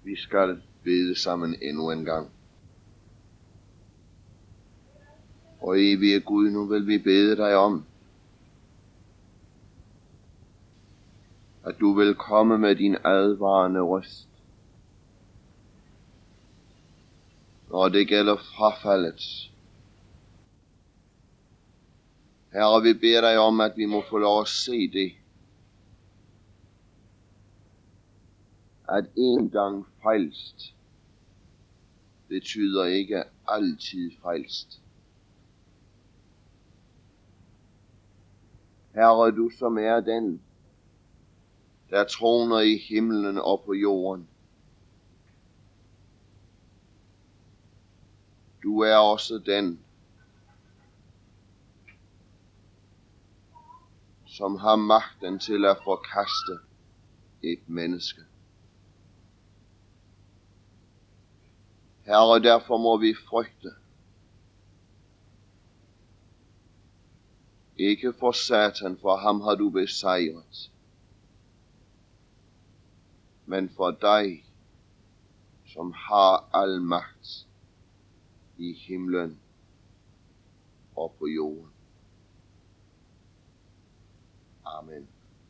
Vi skal bede sammen endnu en gang. Og evige Gud, nu vil vi bede dig om, at du vil komme med din advarende røst, når det gælder frafaldet. Herre, vi beder dig om, at vi må få lov at se det, at en gang frelst betyder ikke altid frelst. Herre, du som er den, der troner i himlen og på jorden. Du er også den, som har magten til at forkaste et menneske. Herre, derfor må vi frygte. Ikke for Satan, for ham har du besejret, men for dig, som har al magt i himlen og på jorden. Amen.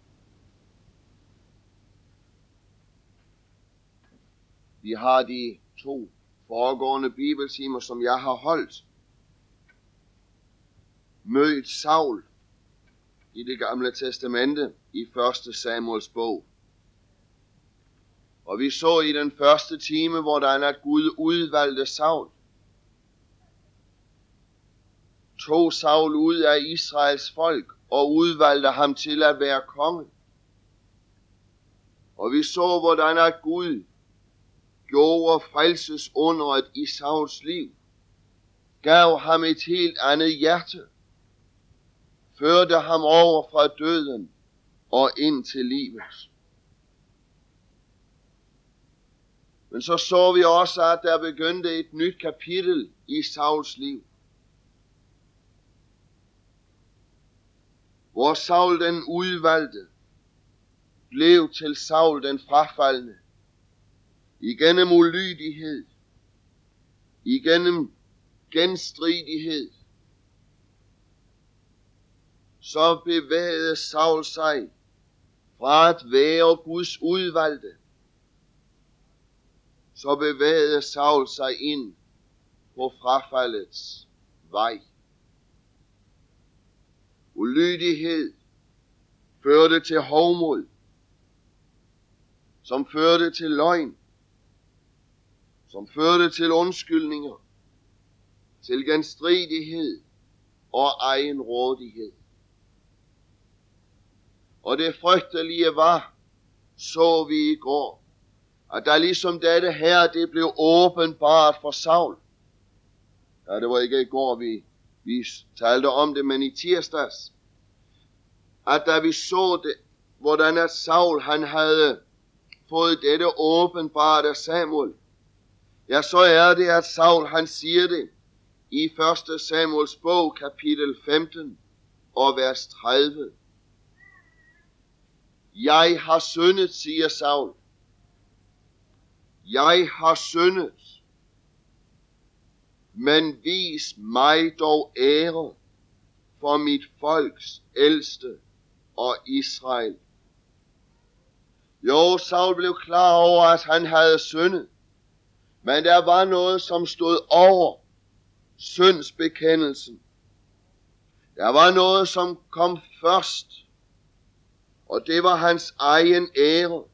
Vi har de 2 foregående bibeltimer, som jeg har holdt, mødt Saul i det gamle testamente i 1. Samuels bog. Og vi så i den første time, hvordan at Gud udvalgte Saul. Tog Saul ud af Israels folk og udvalgte ham til at være konge. Og vi så, hvordan at Gud gjorde frelsesunderet i Sauls liv, gav ham et helt andet hjerte, førte ham over fra døden og ind til livet. Men så vi også, at der begyndte et nyt kapitel i Sauls liv, hvor Saul den udvalgte blev til Saul den frafaldne, igennem ulydighed, igennem genstridighed. Så bevægede Saul sig fra at være Guds udvalgte. Så bevægede Saul sig ind på frafaldets vej. Ulydighed førte til hovmod, som førte til løgn, som førte til undskyldninger, til genstridighed og egenrådighed. Og det frygtelige var, så vi i går, at der ligesom dette her, det blev åbenbart for Saul. Ja, det var ikke i går, vi talte om det, men i tirsdags. At da vi så det, hvordan at Saul han havde fået dette åbenbart af Samuel, ja, så er det, at Saul han siger det i 1. Samuels bog, kapitel 15 og vers 30. Jeg har syndet, siger Saul. Jeg har syndet, men vis mig dog ære for mit folks ældste og Israel. Jo, Saul blev klar over, at han havde syndet, men der var noget, som stod over syndsbekendelsen. Der var noget, som kom først, og det var hans egen ære.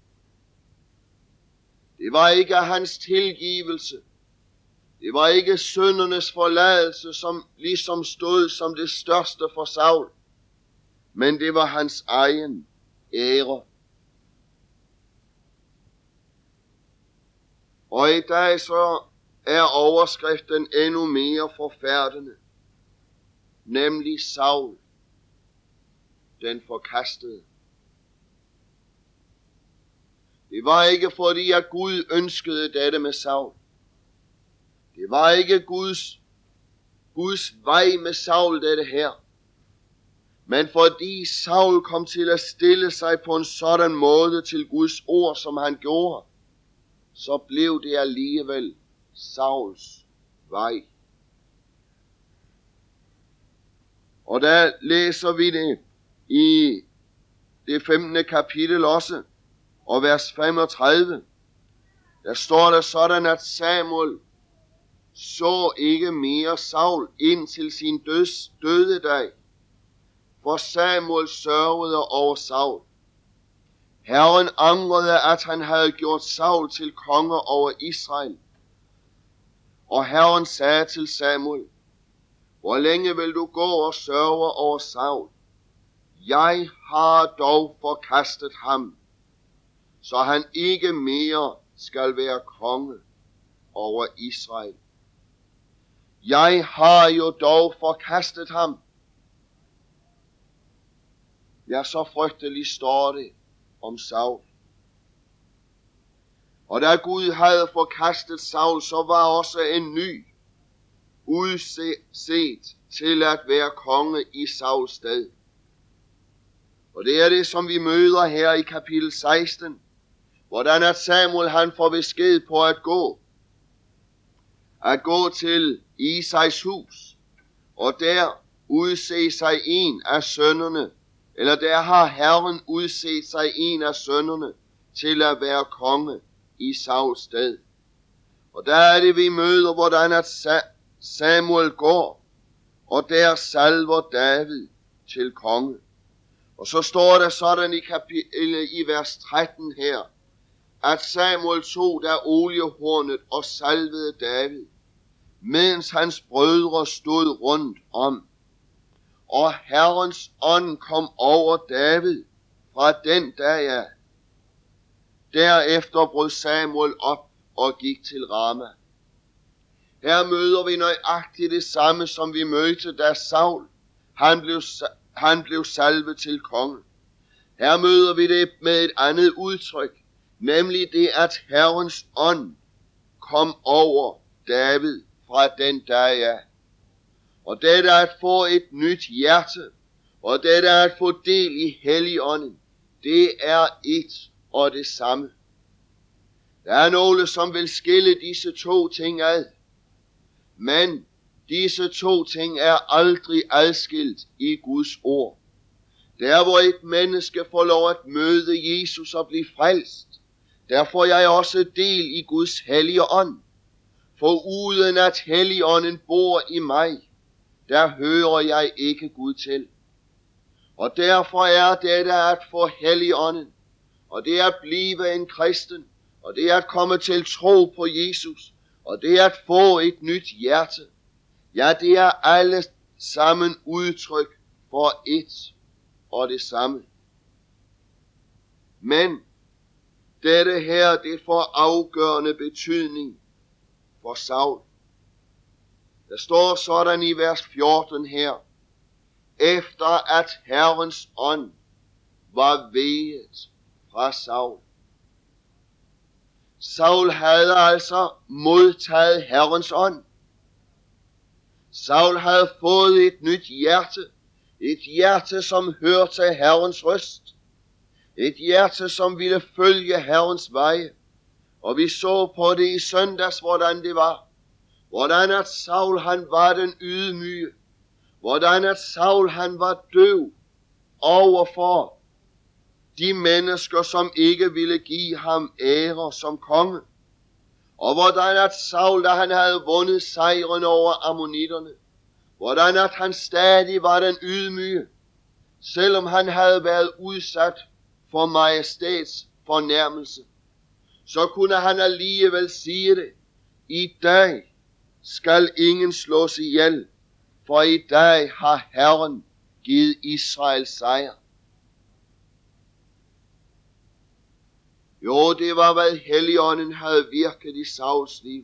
Det var ikke hans tilgivelse. Det var ikke syndernes forladelse, som ligesom stod som det største for Saul, men det var hans egen ære. Og i dag så er overskriften endnu mere forfærdende, nemlig Saul, den forkastede. Det var ikke fordi, at Gud ønskede dette med Saul. Det var ikke Guds vej med Saul dette her. Men fordi Saul kom til at stille sig på en sådan måde til Guds ord, som han gjorde, så blev det alligevel Sauls vej. Og der læser vi det i det 15. kapitel også, og vers 35. Der står der sådan, at Samuel så ikke mere Saul indtil sin dødedag, for Samuel sørgede over Saul. Herren angrede, at han havde gjort Saul til konge over Israel. Og Herren sagde til Samuel, hvor længe vil du gå og sørge over Saul? Jeg har dog forkastet ham, så han ikke mere skal være konge over Israel. Jeg har jo dog forkastet ham. Ja, så frygteligt står det om Saul. Og da Gud havde forkastet Saul, så var også en ny udset til at være konge i Sauls sted. Og det er det, som vi møder her i kapitel 16, hvordan at Samuel han får besked på at gå til Isais hus, og der udse sig en af sønnerne, eller der har Herren udset sig en af sønnerne til at være konge i Sauls sted. Og der er det, vi møder, hvordan at Samuel går, og der salver David til konge. Og så står der sådan i vers 13 her, at Samuel tog der oliehornet og salvede David, mens hans brødre stod rundt om. Og Herrens ånd kom over David fra den dag af. Derefter brød Samuel op og gik til Rama. Her møder vi nøjagtigt det samme, som vi mødte, da Saul han blev salvet til konge. Her møder vi det med et andet udtryk, nemlig det, at Herrens ånd kom over David fra den dag af. Og det er at få et nyt hjerte, og det er at få del i Helligånden, det er et og det samme. Der er nogle, som vil skille disse to ting ad, men disse to ting er aldrig adskilt i Guds ord. Der hvor et menneske får lov at møde Jesus og blive frelst, der får jeg også del i Guds hellige ånd. For uden at Helligånden bor i mig, der hører jeg ikke Gud til. Og derfor er det at få Helligånden, og det at blive en kristen, og det at komme til tro på Jesus, og det at få et nyt hjerte, ja, det er alle sammen udtryk for et og det samme. Men dette her, det får afgørende betydning for Saul. Der står sådan i vers 14 her, efter at Herrens ånd var veget fra Saul. Saul havde altså modtaget Herrens ånd. Saul havde fået et nyt hjerte. Et hjerte, som hørte Herrens røst. Et hjerte, som ville følge Herrens veje. Og vi så på det i søndags, hvordan det var. Hvordan at Saul han var den ydmyge. Hvordan at Saul han var døv overfor de mennesker, som ikke ville give ham ære som konge. Og hvordan at Saul, da han havde vundet sejren over ammonitterne, hvordan at han stadig var den ydmyge, selvom han havde været udsat for majestæts fornærmelse, så kunne han alligevel sige det. I dag skal ingen slås ihjel, for i dag har Herren givet Israel sejr. Jo, det var hvad Helligånden havde virket i Sauls liv.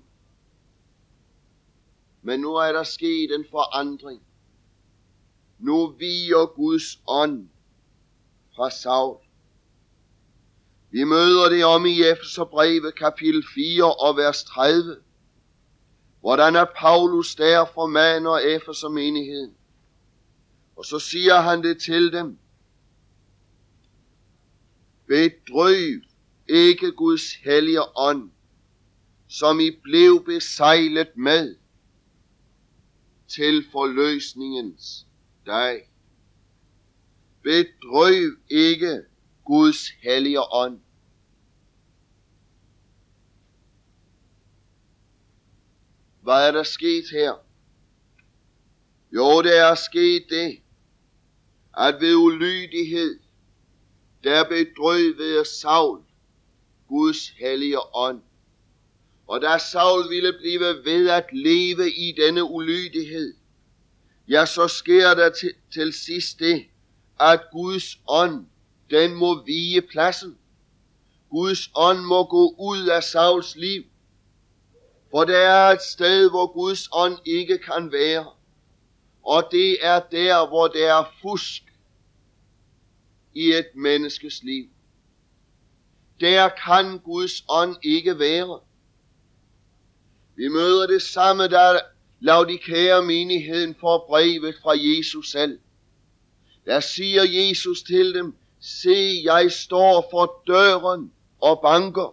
Men nu er der sket en forandring. Nu viger Guds ånd fra Saul. Vi møder det om i Efeserbrevet kapitel 4 og vers 30. Hvordan at Paulus der formaner Efesermenigheden. Og så siger han det til dem. Bedrøv ikke Guds hellige ånd, som I blev besejlet med til forløsningens dag. Bedrøv ikke Guds hellige ånd. Hvad er der sket her? Jo, det er sket det, at ved ulydighed, der bedrøvede Saul Guds hellige ånd. Og da Saul ville blive ved at leve i denne ulydighed, ja, så sker der til sidst det, at Guds ånd, den må vige pladsen. Guds ånd må gå ud af Sauls liv. For der er et sted, hvor Guds ånd ikke kan være. Og det er der, hvor der er fusk i et menneskes liv. Der kan Guds ånd ikke være. Vi møder det samme, da Laodikea menigheden får brevet fra Jesus selv. Der siger Jesus til dem, se, jeg står for døren og banker.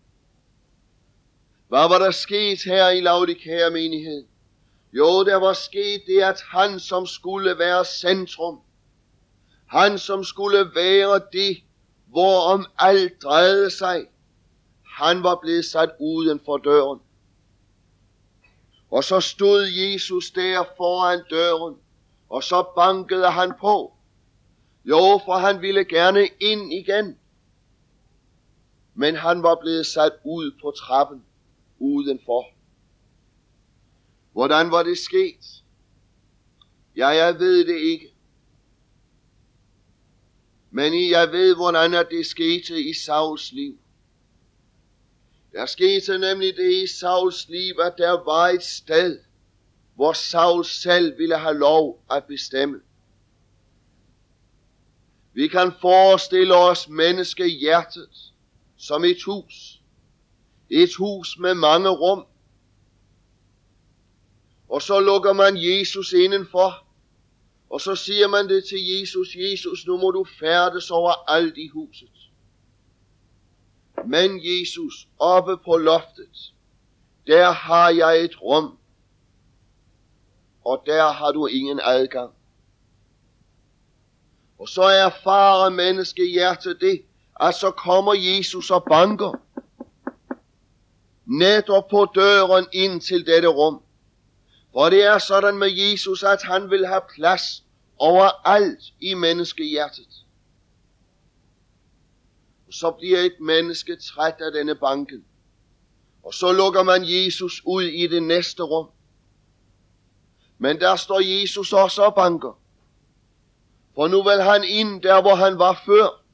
Hvad var der sket her i Laodikea menigheden? Jo, der var sket det, at han, som skulle være centrum, han, som skulle være det, hvorom alt drejede sig, han var blevet sat uden for døren. Og så stod Jesus der foran døren, og så bankede han på. Jo, for han ville gerne ind igen. Men han var blevet sat ud på trappen udenfor. Hvordan var det sket? Ja, jeg ved det ikke. Men jeg ved, hvordan det skete i Sauls liv. Der skete nemlig det i Sauls liv, at der var et sted, hvor Saul selv ville have lov at bestemme. Vi kan forestille os menneskehjertet som et hus. Et hus med mange rum. Og så lukker man Jesus indenfor. Og så siger man det til Jesus, Jesus, nu må du færdes over alt i huset. Men Jesus, oppe på loftet, der har jeg et rum. Og der har du ingen adgang. Og så erfarer menneskehjertet det, at så kommer Jesus og banker. Netop på døren ind til dette rum. For det er sådan med Jesus, at han vil have plads overalt i menneskehjertet. Og så bliver et menneske træt af denne banken. Og så lukker man Jesus ud i det næste rum. Men der står Jesus også og banker. For nu vil han ind der, hvor han var før.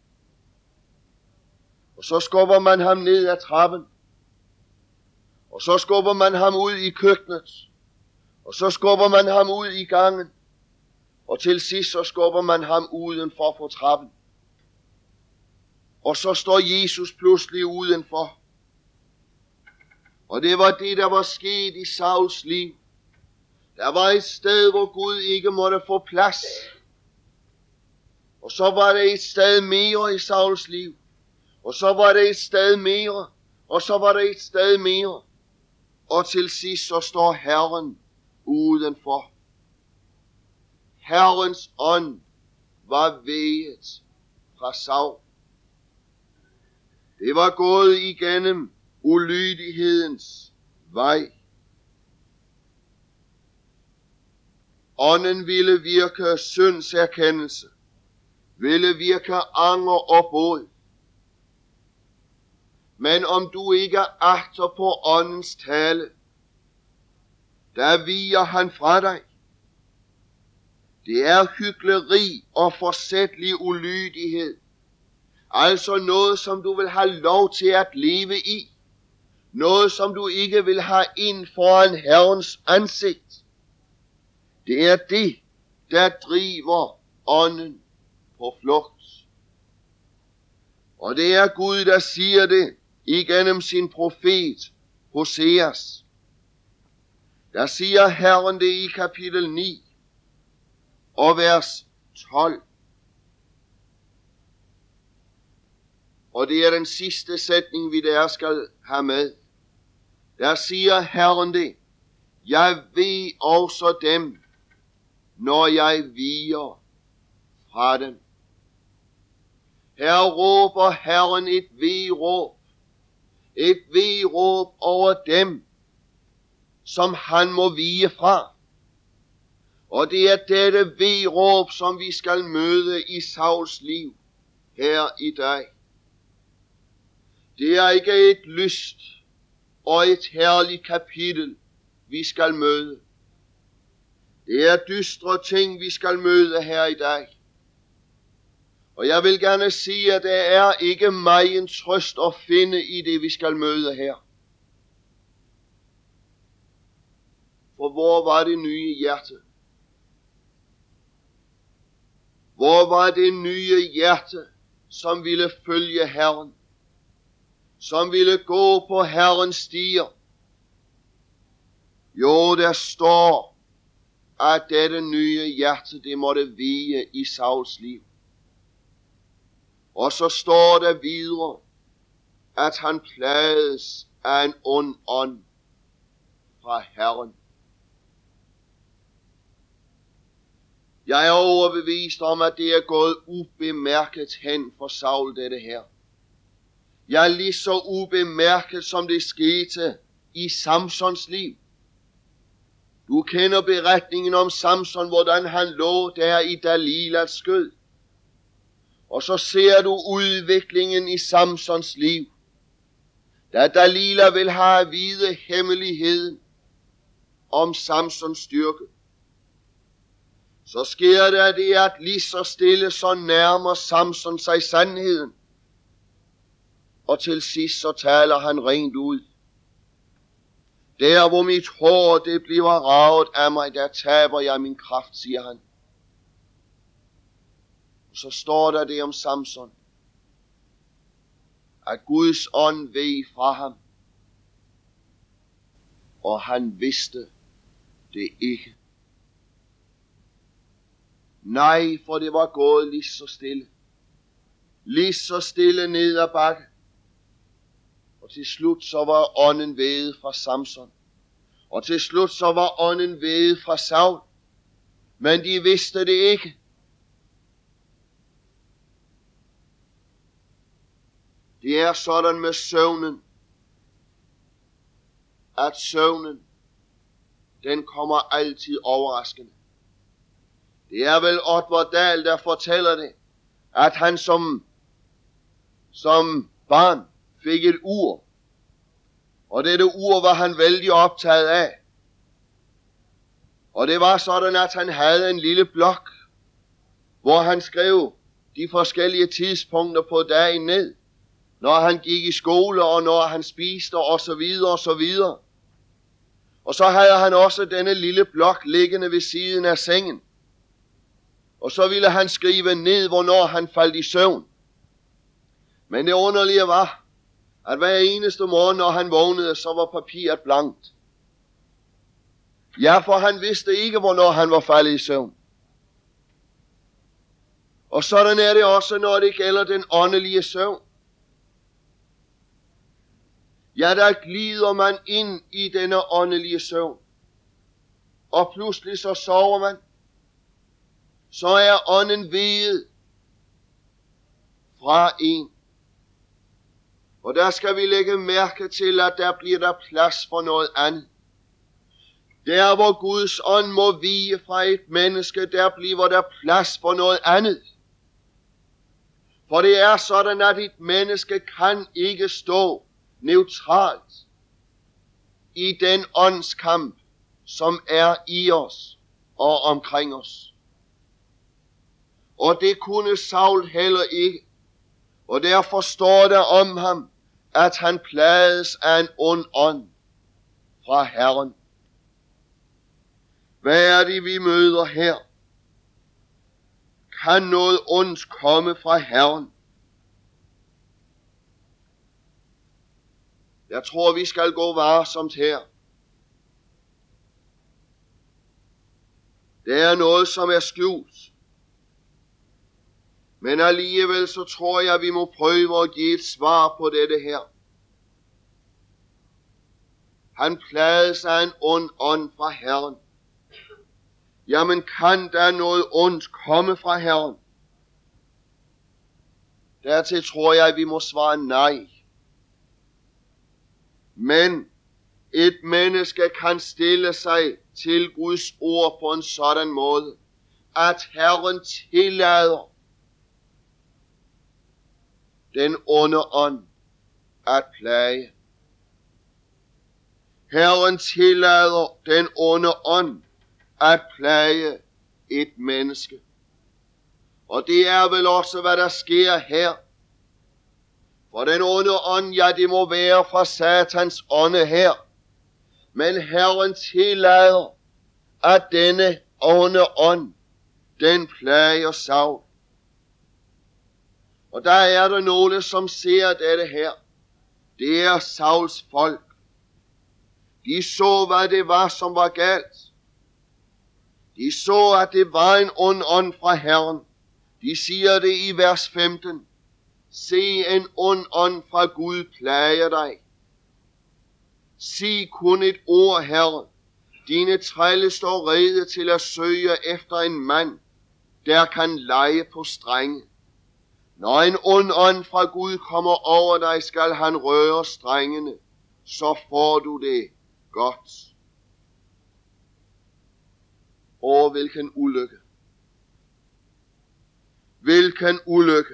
Og så skubber man ham ned ad trappen. Og så skubber man ham ud i køkkenet. Og så skubber man ham ud i gangen. Og til sidst så skubber man ham udenfor på trappen. Og så står Jesus pludselig udenfor. Og det var det, der var sket i Sauls liv. Der var et sted, hvor Gud ikke måtte få plads. Og så var der et sted mere i Sauls liv. Og så var der et sted mere. Og så var der et sted mere. Og til sidst så står Herren udenfor. Herrens ånd var veget fra Saul. Det var gået igennem ulydighedens vej. Ånden ville virke syndserkendelse, ville virke anger og båd. Men om du ikke agter på åndens tale, der viger han fra dig. Det er hykleri og forsætlig ulydighed. Altså noget, som du vil have lov til at leve i. Noget, som du ikke vil have ind foran Herrens ansigt. Det er det, der driver ånden på flugt. Og det er Gud, der siger det igennem sin profet Hoseas. Der siger Herren det i kapitel 9 og vers 12. Og det er den sidste sætning, vi der skal have med. Der siger Herren det: jeg ved også dem, når jeg viger fra dem. Her råber Herren et veråb. Et veråb over dem, som han må vige fra. Og det er dette veråb, som vi skal møde i Sauls liv her i dag. Det er ikke et lyst og et herligt kapitel, vi skal møde. Det er dystre ting, vi skal møde her i dag. Og jeg vil gerne sige, at der er ikke megen trøst at finde i det, vi skal møde her. For hvor var det nye hjerte? Hvor var det nye hjerte, som ville følge Herren? Som ville gå på Herrens stier? Jo, der står, at dette nye hjerte, det måtte vige i Sauls liv. Og så står der videre, at han plages af en ond ånd fra Herren. Jeg er overbevist om, at det er gået ubemærket hen for Saul, dette her. Jeg er lige så ubemærket, som det skete i Samsons liv. Du kender beretningen om Samson, hvordan han lå der i Dalilas skød. Og så ser du udviklingen i Samsons liv. Da Dalila vil have at vide hemmeligheden om Samsons styrke, så sker der det, at lige så stille så nærmer Samson sig sandheden. Og til sidst så taler han rent ud. Der hvor mit hår det bliver raget af mig, der taber jeg min kraft, siger han. Og så står der det om Samson, at Guds ånd veg fra ham, og han vidste det ikke. Nej, for det var gået lige så stille. Lige så stille ned ad bakke. Og til slut så var ånden veget fra Samson. Og til slut så var ånden veget fra Saul. Men de vidste det ikke. Det er sådan med søvnen, at søvnen, den kommer altid overraskende. Det er vel Oddvar Dahl, der fortæller det, at han som barn fik et ur. Og dette ur var han vældig optaget af. Og det var sådan, at han havde en lille blok, hvor han skrev de forskellige tidspunkter på dagen ned. Når han gik i skole, og når han spiste, og så videre, og så videre. Og så havde han også denne lille blok liggende ved siden af sengen. Og så ville han skrive ned, hvornår han faldt i søvn. Men det underlige var, at hver eneste morgen, når han vågnede, så var papiret blankt. Ja, for han vidste ikke, hvornår han var faldet i søvn. Og sådan er det også, når det gælder den åndelige søvn. Ja, der glider man ind i denne åndelige søvn. Og pludselig så sover man. Så er ånden veget fra en. Og der skal vi lægge mærke til, at der bliver der plads for noget andet. Der hvor Guds ånd må vige fra et menneske, der bliver der plads for noget andet. For det er sådan, at et menneske kan ikke stå neutralt i den åndskamp, som er i os og omkring os. Og det kunne Saul heller ikke. Og derfor står der om ham, at han plages af en ond ånd fra Herren. Hvad er det, vi møder her? Kan noget ondt komme fra Herren? Jeg tror, vi skal gå varsomt her. Det er noget, som er skjult. Men alligevel så tror jeg, vi må prøve at give et svar på dette her. han plagede af en ond ånd fra Herren. Jamen, kan der noget ondt komme fra Herren? Dertil tror jeg, at vi må svare nej. Men et menneske kan stille sig til Guds ord på en sådan måde, at Herren tillader den onde ånd at plage. Herren tillader den onde ånd at plage et menneske. Og det er vel også, hvad der sker her. For den onde ånd, ja, det må være fra Satans ånde her. Men Herren tillader, at denne onde ånd, den plager Saul. Og der er der nogle, som ser dette her. Det er Sauls folk. De så, hvad det var, som var galt. De så, at det var en ond ånd fra Herren. De siger det i vers 15. Se, en ond ånd fra Gud plager dig. Sig kun et ord, Herre. Dine trælle står rede til at søge efter en mand, der kan lege på strenge. Når en ond ånd fra Gud kommer over dig, skal han røre strengene, så får du det godt. Åh, hvilken ulykke. Hvilken ulykke.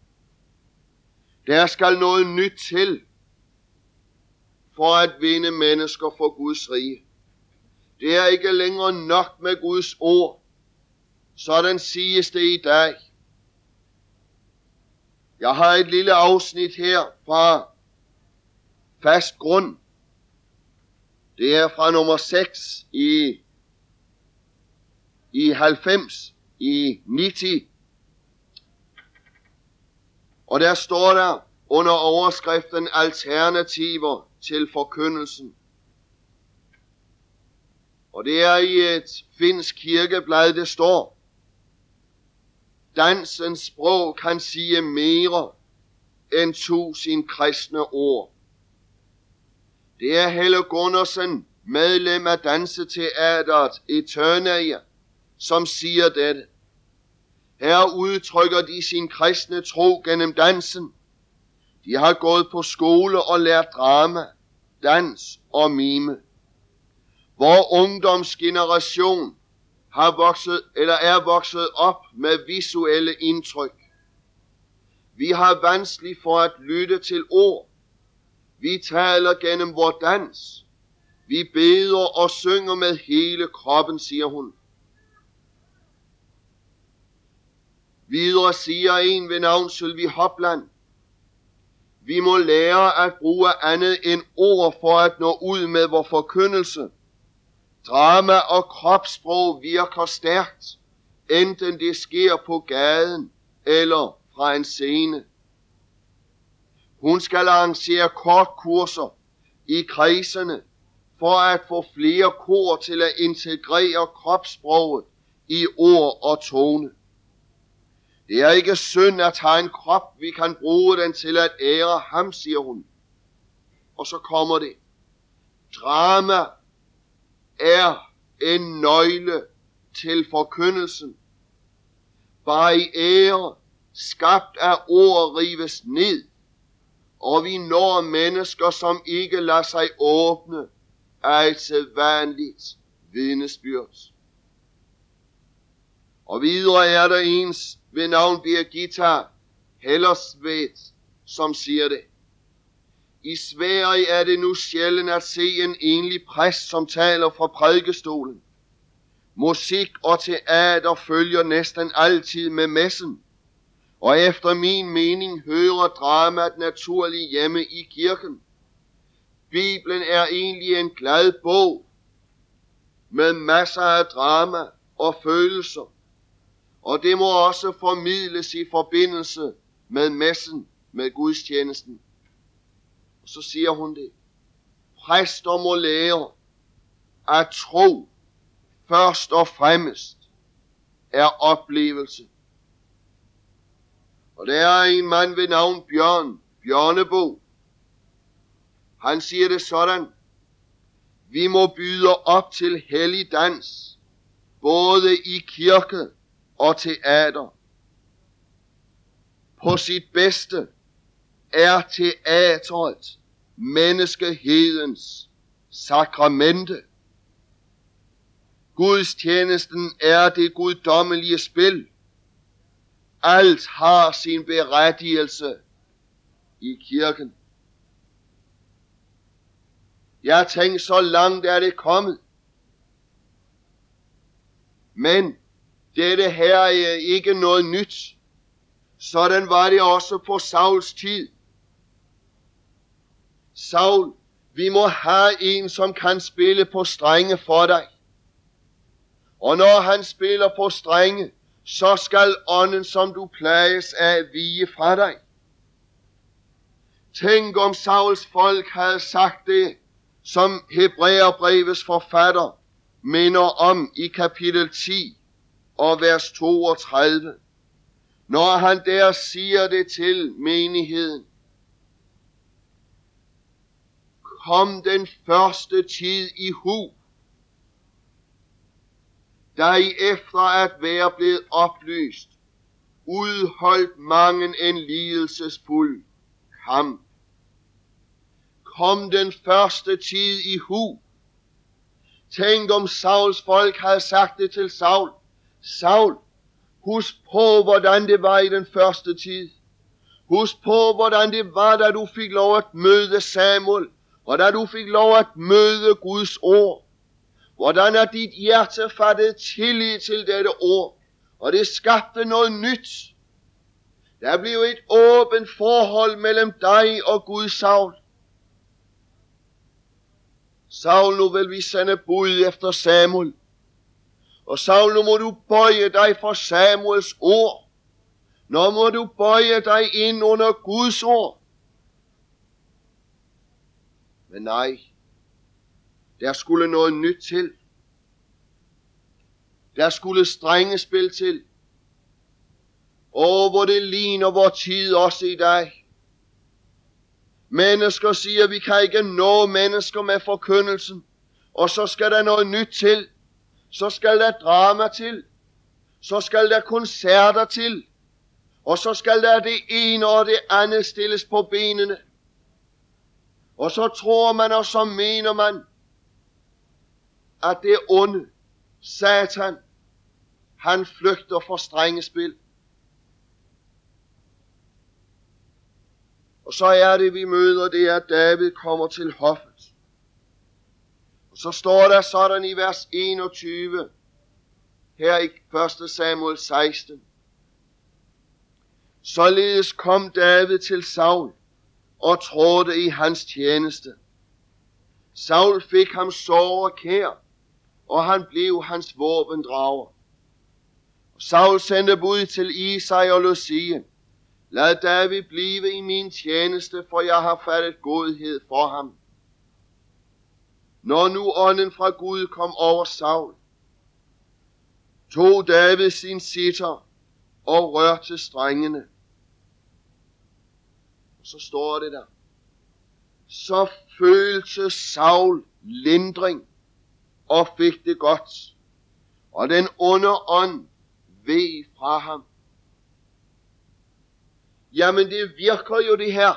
Der skal noget nyt til, for at vinde mennesker for Guds rige. Det er ikke længere nok med Guds ord. Sådan siges det i dag. Jeg har et lille afsnit her fra Fast Grund. Det er fra nummer 6 i 90, i 90. Og der står der under overskriften alternativer til forkyndelsen. Og det er i et finsk kirkeblad, det står: dansens sprog kan sige mere end 1000 kristne ord. Det er Helle Gunnarsen, medlem af Danseteatret Eternia, som siger dette. Her udtrykker de sin kristne tro gennem dansen. De har gået på skole og lært drama, dans og mime. Vor ungdomsgeneration er vokset op med visuelle indtryk. Vi har vanskeligt for at lytte til ord. Vi taler gennem vor dans. Vi beder og synger med hele kroppen, siger hun. Videre siger en ved navn Sylvie Hopland: vi må lære at bruge andet end ord for at nå ud med vor forkyndelse. Drama og kropssprog virker stærkt, enten det sker på gaden eller fra en scene. Hun skal arrangere kortkurser i kredsene for at få flere kor til at integrere kropssproget i ord og tone. Det er ikke synd at have en krop, vi kan bruge den til at ære ham, siger hun. Og så kommer det. Drama er en nøgle til forkyndelsen. Barriere skabt af ord rives ned, og vi når mennesker, som ikke lader sig åbne af et sædvanligt vidnesbyrd. Og videre er der ens ved navn Birgitta Hellersvedt, som siger det. I Sverige er det nu sjældent at se en enlig præst, som taler fra prædikestolen. Musik og teater følger næsten altid med messen, og efter min mening hører dramaet naturligt hjemme i kirken. Bibelen er egentlig en glad bog med masser af drama og følelser, og det må også formidles i forbindelse med messen, med gudstjenesten. Og så siger hun det. Præster må lære at tro først og fremmest er oplevelse. Og der er en mand ved navn Bjørnebo. Han siger det sådan: Vi må byde op til hellig dans, både i kirke og teater. På sit bedste er teatret menneskehedens sakramente. Gudstjenesten er det guddommelige spil. Alt har sin berettigelse i kirken. Jeg tænkte, så langt er det kommet. Men dette her er ikke noget nyt. Sådan var det også på Sauls tid. Saul, vi må have en, som kan spille på strenge for dig. Og når han spiller på strenge, så skal ånden, som du plages af, vige fra dig. Tænk om Sauls folk havde sagt det, som Hebræerbrevets forfatter minder om i kapitel 10 og vers 32, når han der siger det til menigheden. Kom den første tid i hu, da I efter at være blevet oplyst, udholdt mangen en lidelsesfuld kamp. Kom den første tid i hu. Tænk om Sauls folk havde sagt det til Saul. Saul, husk på, hvordan det var i den første tid. Husk på, hvordan det var, da du fik lov at møde Samuel, og da du fik lov at møde Guds ord. Hvordan er dit hjerte fattet tillid til dette ord, og det skabte noget nyt. Der blev et åbent forhold mellem dig og Gud, Saul. Saul, nu vil vi sende bud efter Samuel. Og Saul, nu må du bøje dig for Samuels ord. Nu må du bøje dig ind under Guds ord. Men nej, der skulle noget nyt til. Der skulle strengespil til. Hvor det ligner vor tid også i dag. Mennesker siger, vi kan ikke nå mennesker med forkyndelsen. Og så skal der noget nyt til. Så skal der drama til. Så skal der koncerter til. Og så skal der det ene og det andet stilles på benene. Og så tror man, og så mener man, at det onde, Satan, han flygter for strengespil. Og så er det, vi møder det, at David kommer til hoffet. Og så står der sådan i vers 21, her i 1. Samuel 16. Således kom David til Saul og trådte i hans tjeneste. Saul fik ham såre kær, og han blev hans våbendrager. Saul sendte bud til Isai og lod sige, lad David blive i min tjeneste, for jeg har fattet godhed for ham. Når nu ånden fra Gud kom over Saul, tog David sin sitter og rørte strengene. Og så står det der, så følte Saul lindring og fik det godt, og den onde ånd veg fra ham. Jamen det virker jo det her.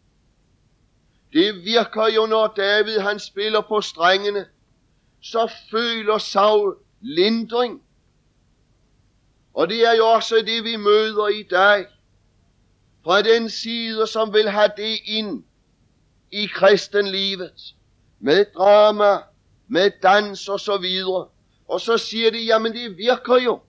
Det virker jo, når David han spiller på strengene, så føler Saul lindring. Og det er jo også det, vi møder i dag. Fra den side, som vil have det ind i kristenlivet. Med drama, med dans og så videre. Og så siger de, jamen det virker jo.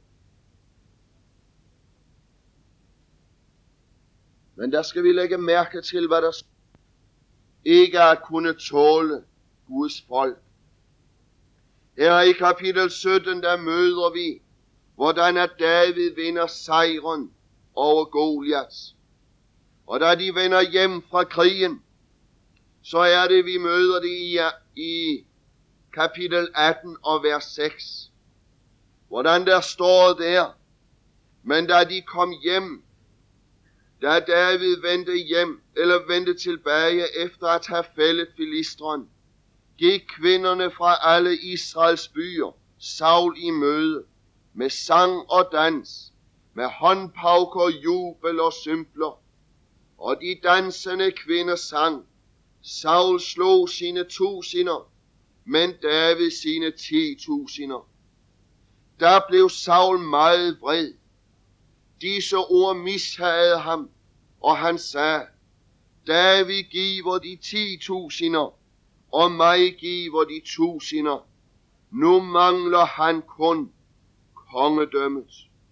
Men der skal vi lægge mærke til, hvad der ikke at kunne tåle Guds folk. Her i kapitel 17, der møder vi, hvordan at David vinder sejren over Goliat. Og da de vender hjem fra krigen, så er det, vi møder det i kapitel 18 og vers 6. Hvordan der står der, men da de kom hjem, da David vendte tilbage efter at have fældet filisteren, gik kvinderne fra alle Israels byer Saul i møde med sang og dans, med håndpauker, jubel og sympler. Og de dansende kvinder sang. Saul slog sine 1000'er, men David sine 10.000'er. Der blev Saul meget vred. Disse ord mishagede ham, og han sagde, David giver de 10.000'er, og mig giver de 1000'er. Nu mangler han kun kongedømmet.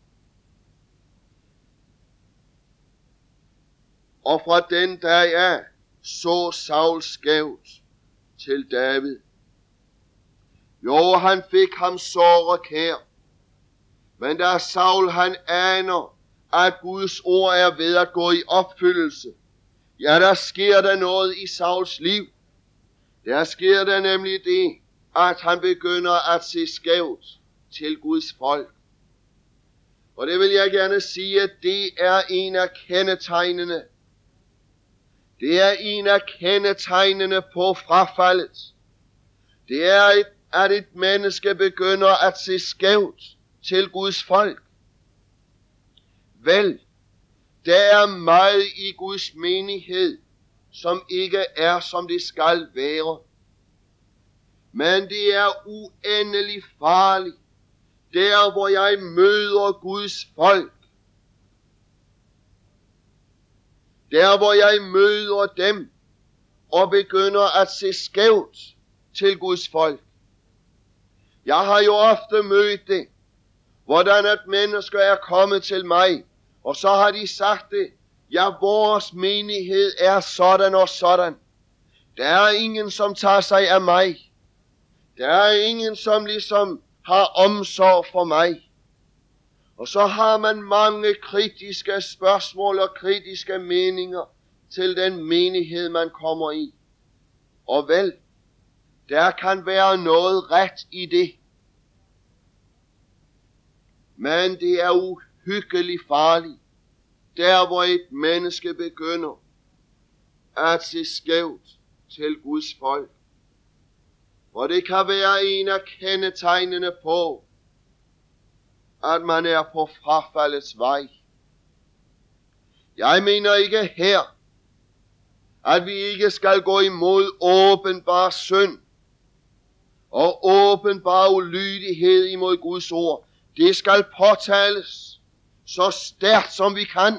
Og fra den dag af så Saul skævt til David. Jo, han fik ham såre kær. Men da Saul han aner, at Guds ord er ved at gå i opfyldelse, ja, der sker der noget i Sauls liv. Der sker der nemlig det, at han begynder at se skævt til Guds folk. Og det vil jeg gerne sige, at det er en af kendetegnene. Det er en af kendetegnene på frafaldet. Det er, at et menneske begynder at se skævt til Guds folk. Vel, der er meget i Guds menighed, som ikke er, som det skal være. Men det er uendelig farligt, der hvor jeg møder Guds folk. Der hvor jeg møder dem og begynder at se skævt til Guds folk. Jeg har jo ofte mødt det, hvordan at mennesker er kommet til mig, og så har de sagt det, ja, vores menighed er sådan og sådan. Der er ingen, som tager sig af mig. Der er ingen, som ligesom har omsorg for mig. Og så har man mange kritiske spørgsmål og kritiske meninger til den menighed, man kommer i. Og vel, der kan være noget ret i det. Men det er uhyggeligt farligt, der hvor et menneske begynder at se skævt til Guds folk. Og det kan være en af kendetegnene på, at man er på frafaldets vej. Jeg mener ikke her, at vi ikke skal gå imod åbenbar synd og åbenbar ulydighed imod Guds ord. Det skal påtales så stærkt som vi kan.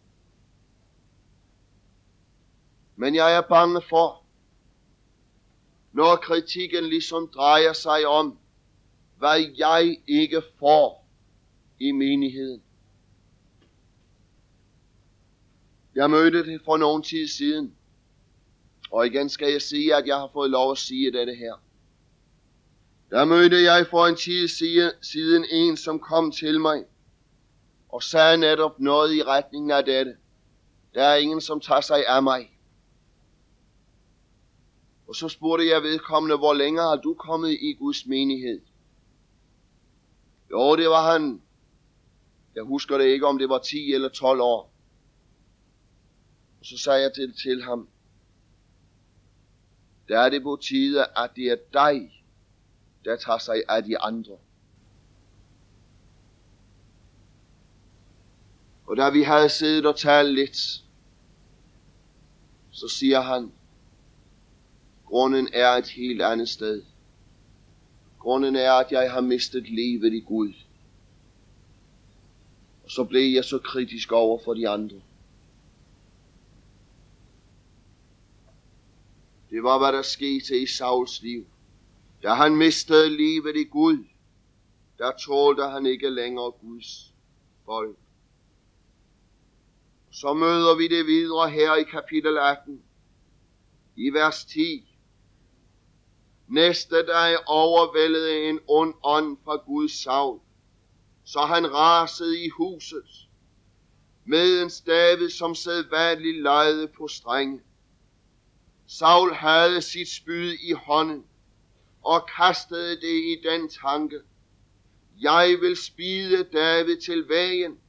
Men jeg er bange for, når kritikken ligesom drejer sig om, hvad jeg ikke får i menigheden. Jeg mødte det for nogen tid siden, og igen skal jeg sige, at jeg har fået lov at sige dette her. Der mødte jeg for en tid siden en, som kom til mig og sagde netop noget i retningen af dette. Der er ingen, som tager sig af mig. Og så spurgte jeg vedkommende, hvor længe har du kommet i Guds menighed? Jo, det var han. Jeg husker det ikke, om det var 10 eller 12 år. Og så sagde jeg til ham, der er det på tide, at det er dig, der tager sig af de andre. Og da vi havde siddet og talt lidt, så siger han, grunden er et helt andet sted. Grunden er, at jeg har mistet livet i Gud. Og så blev jeg så kritisk over for de andre. Det var, hvad der skete i Sauls liv. Da han mistede livet i Gud, der tålte han ikke længere Guds folk. Så møder vi det videre her i kapitel 18, i vers 10. Næste dag overvældede en ond ånd fra Guds Saul, så han rasede i huset, medens David som sædvanligt legede på strenge. Saul havde sit spyd i hånden, og kastede det i den tanke, jeg vil spide David til vægen.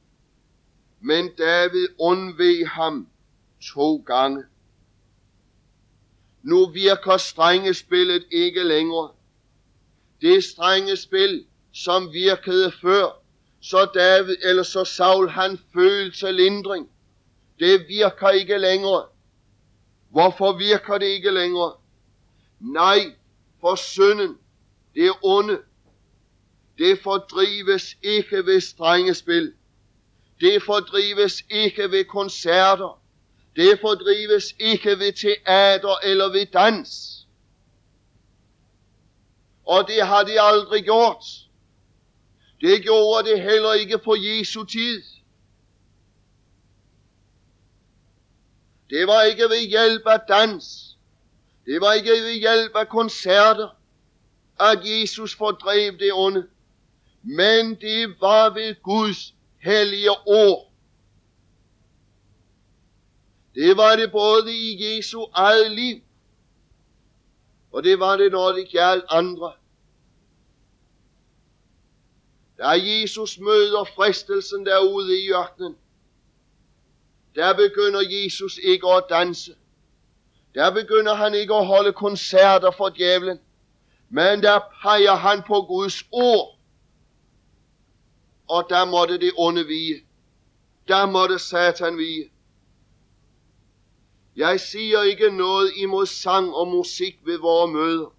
Men David undveg ham 2 gange. Nu virker strengespillet ikke længere. Det strenge spil, som virkede før, så Saul han følte lindring. Det virker ikke længere. Hvorfor virker det ikke længere? Nej, for synden, det onde, det fordrives ikke ved strenge spil. Det fordrives ikke ved koncerter. Det fordrives ikke ved teater eller ved dans. Og det har de aldrig gjort. Det gjorde det heller ikke på Jesu tid. Det var ikke ved hjælp af dans. Det var ikke ved hjælp af koncerter, at Jesus fordrev det onde. Men det var ved Guds hellige ord. Det var det både i Jesu eget liv, og det var det, når det gjaldt andre. Da Jesus møder fristelsen derude i ørkenen, der begynder Jesus ikke at danse. Der begynder han ikke at holde koncerter for djævlen, men der peger han på Guds ord. Og der måtte det onde vige. Der måtte Satan vige. Jeg siger ikke noget imod sang og musik ved vores møder,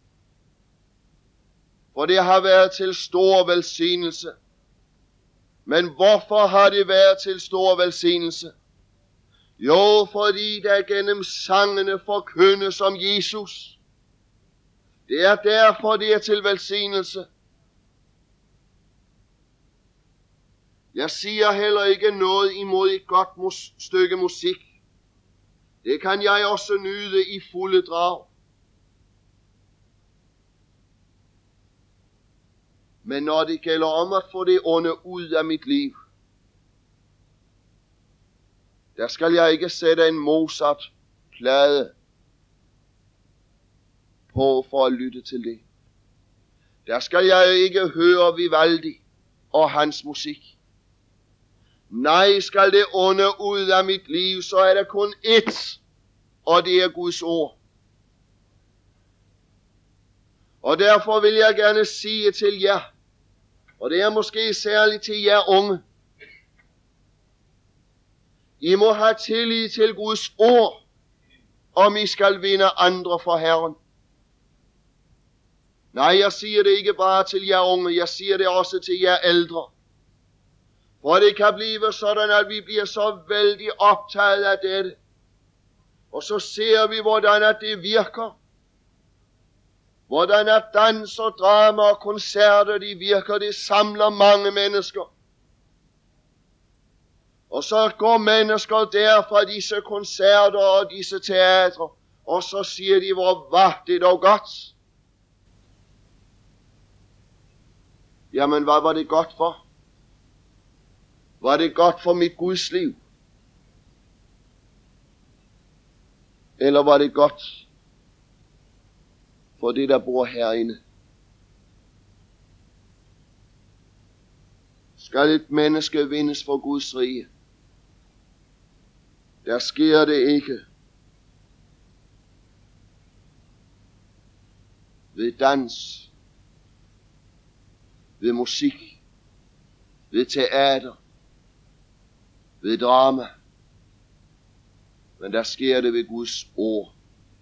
for det har været til stor velsignelse. Men hvorfor har det været til stor velsignelse? Jo, fordi der gennem sangene forkyndes om Jesus. Det er derfor, det er til velsignelse. Jeg siger heller ikke noget imod et godt stykke musik. Det kan jeg også nyde i fulde drag. Men når det gælder om at få det onde ud af mit liv, der skal jeg ikke sætte en Mozart-plade på for at lytte til det. Der skal jeg ikke høre Vivaldi og hans musik. Nej, skal det onde ud af mit liv, så er der kun ét, og det er Guds ord. Og derfor vil jeg gerne sige til jer, og det er måske særligt til jer unge, I må have tillid til Guds ord, om I skal vinde andre for Herren. Nej, jeg siger det ikke bare til jer unge, jeg siger det også til jer ældre. For det kan blive sådan, at vi bliver så vældig optaget af dette. Og så ser vi, hvordan at det virker. Hvordan at dans og drama og koncerter, de virker, det samler mange mennesker. Og så går mennesker der fra disse koncerter og disse teatre, og så siger de, hvor var det dog godt. Jamen, hvad var det godt for? Var det godt for mit Guds liv? Eller var det godt for det, der bor herinde? Skal et menneske vindes for Guds rige? Der sker det ikke ved dans, ved musik, ved teater, ved drama, men der sker det ved Guds ord.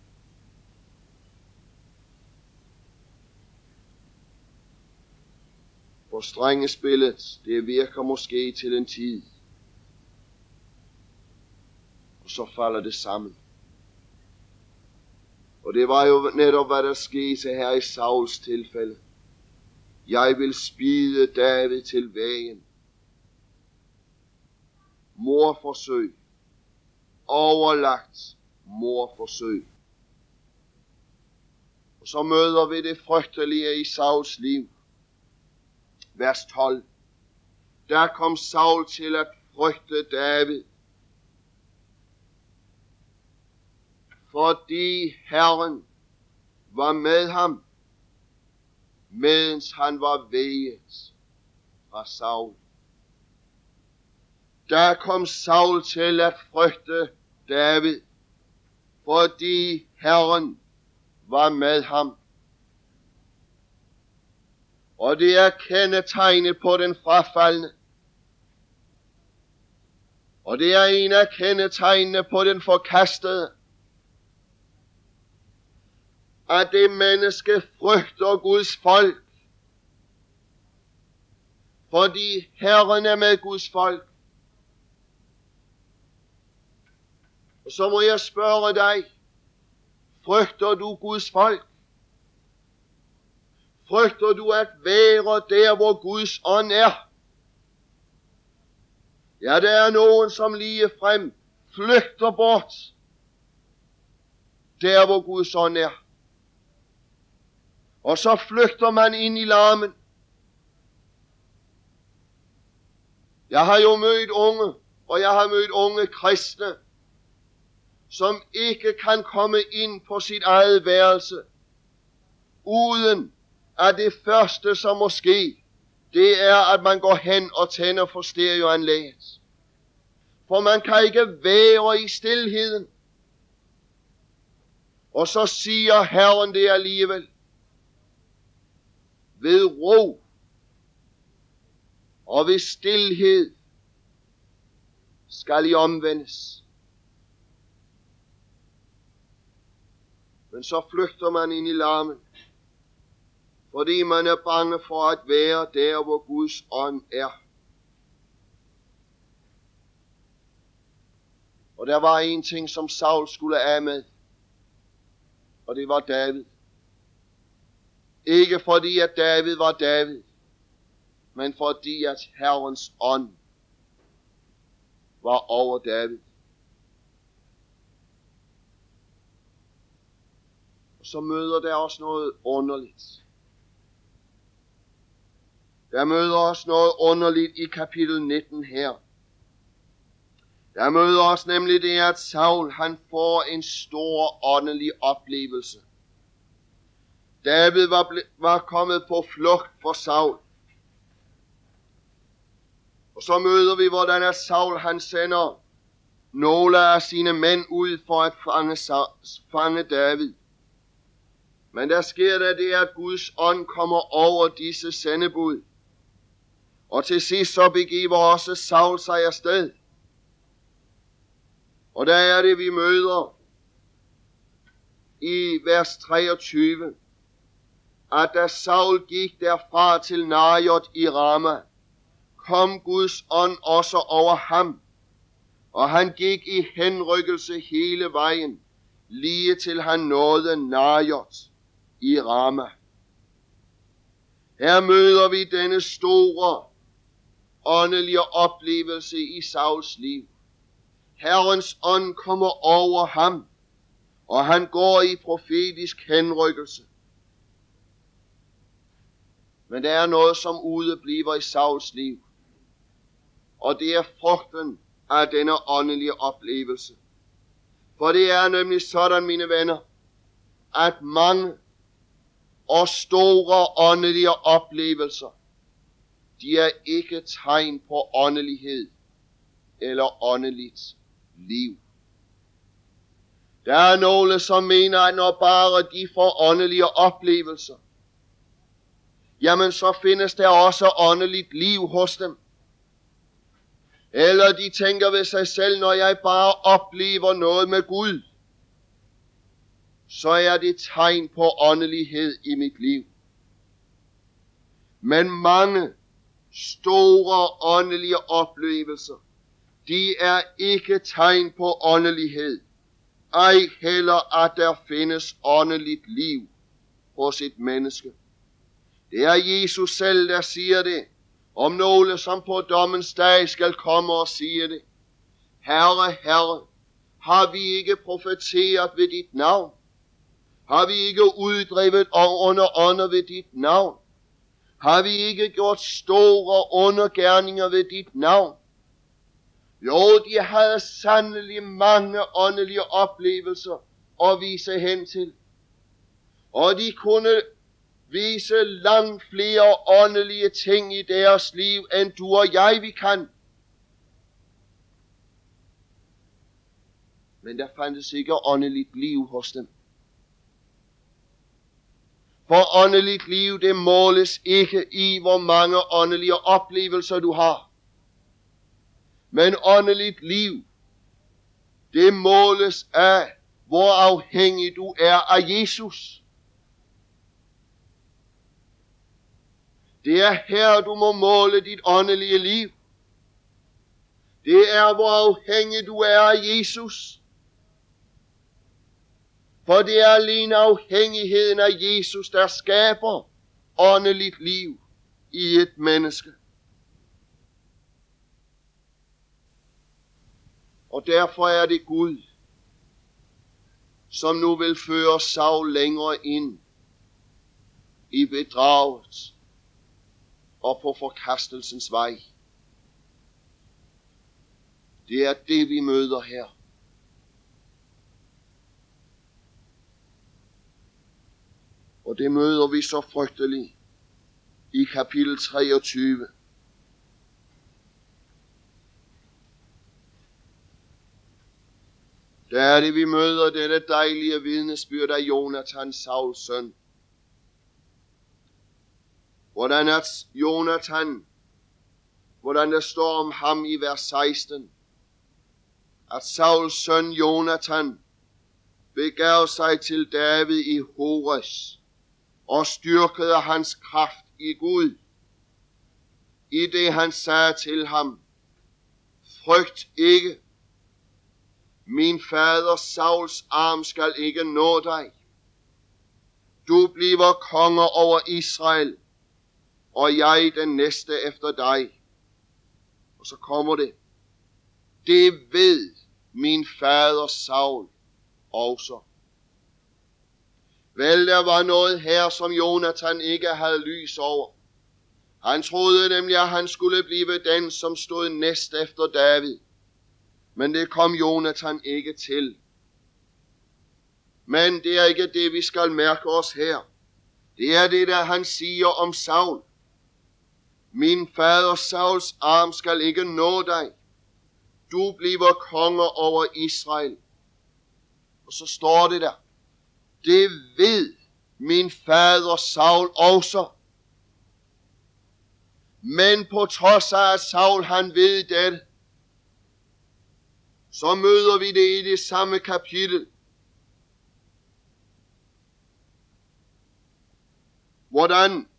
For strengespillet, det virker måske til en tid, og så falder det sammen. Og det var jo netop, hvad der skete her i Sauls tilfælde. Jeg vil spide David til vægen. Mordforsøg. Overlagt mordforsøg. Og så møder vi det frygtelige i Sauls liv. Vers 12. Der kom Saul til at frygte David, fordi Herren var med ham, mens han var veget fra Saul. Der kom Saul til at frygte David, fordi Herren var med ham. Og det er kendetegnet på den frafaldne. Og det er en af kendetegnene på den forkastede, at det menneske frygter Guds folk, fordi Herren er med Guds folk. Og så må jeg spørge dig, frygter du Guds folk? Frygter du at være der, hvor Guds ånd er? Ja, der er nogen, som ligefrem flygter bort der, hvor Guds ånd er. Og så flygter man ind i larmen. Jeg har jo mødt unge, og jeg har mødt unge kristne, som ikke kan komme ind på sit eget værelse, uden at det første, som må ske, det er, at man går hen og tænder for stereoanlægget. For man kan ikke være i stilheden. Og så siger Herren det alligevel. Ved ro og ved stilhed skal I omvendes. Men så flygter man ind i larmen, fordi man er bange for at være der, hvor Guds ånd er. Og der var en ting, som Saul skulle af med, og det var David. Ikke fordi at David var David, men fordi at Herrens ånd var over David. Og så møder der også noget underligt. Der møder os noget underligt i kapitel 19 her. Der møder os nemlig det, at Saul han får en stor åndelig oplevelse. David var kommet på flugt for Saul. Og så møder vi, hvordan at Saul han sender nogle af sine mænd ud for at fange David. Men der sker der det, at Guds ånd kommer over disse sendebud. Og til sidst så begiver også Saul sig afsted. Og der er det, vi møder i vers 23, at da Saul gik derfra til Najot i Rama, kom Guds ånd også over ham, og han gik i henrykkelse hele vejen, lige til han nåede Najot i Rama. Her møder vi denne store åndelige oplevelse i Sauls liv. Herrens ånd kommer over ham, og han går i profetisk henrykkelse. Men der er noget, som udebliver i Sauls liv, og det er frugten af denne åndelige oplevelse. For det er nemlig sådan, mine venner, at mange og store åndelige oplevelser, de er ikke tegn på åndelighed eller åndeligt liv. Der er nogle, som mener, at når bare de får åndelige oplevelser, jamen så findes der også åndeligt liv hos dem. Eller de tænker ved sig selv, når jeg bare oplever noget med Gud, så er det tegn på åndelighed i mit liv. Men mange store åndelige oplevelser, de er ikke tegn på åndelighed. Ej heller at der findes åndeligt liv hos et menneske. Det er Jesus selv, der siger det, om nogle, som på dommens dag skal komme og sige det. Herre, Herre, har vi ikke profeteret ved dit navn? Har vi ikke uddrevet under ånder ved dit navn? Har vi ikke gjort store undergerninger ved dit navn? Jo, de havde sandelig mange åndelige oplevelser at vise hen til. Og de kunne vise langt flere åndelige ting i deres liv, end du og jeg vi kan. Men der fandtes ikke åndeligt liv hos dem. For åndeligt liv, det måles ikke i, hvor mange åndelige oplevelser du har. Men åndeligt liv, det måles af, hvor afhængig du er af Jesus. Det er her, du må måle dit åndelige liv. Det er, hvor afhængig du er af Jesus. For det er alene afhængigheden af Jesus, der skaber åndeligt liv i et menneske. Og derfor er det Gud, som nu vil føre Saul længere ind i bedraget og på forkastelsens vej. Det er det, vi møder her. Og det møder vi så frygteligt i kapitel 23. Der er det, vi møder dette dejlige vidnesbyrd af Jonathan, Sauls søn. Hvordan at Jonathan, hvordan der står om ham i vers 16, at Sauls søn Jonathan begav sig til David i Hores og styrkede hans kraft i Gud, i det han sagde til ham: frygt ikke, min fader Sauls arm skal ikke nå dig. Du bliver konge over Israel, og jeg den næste efter dig. Og så kommer det: det ved min fader Saul også. Vel, der var noget her, som Jonathan ikke havde lys over. Han troede nemlig, at han skulle blive den, som stod næst efter David. Men det kom Jonathan ikke til. Men det er ikke det, vi skal mærke os her. Det er det, der han siger om Saul. Min fader Sauls arm skal ikke nå dig. Du bliver konge over Israel. Og så står det der: det ved min fader Saul også. Men på trods af at Saul han ved det, så møder vi det i det samme kapitel, hvordan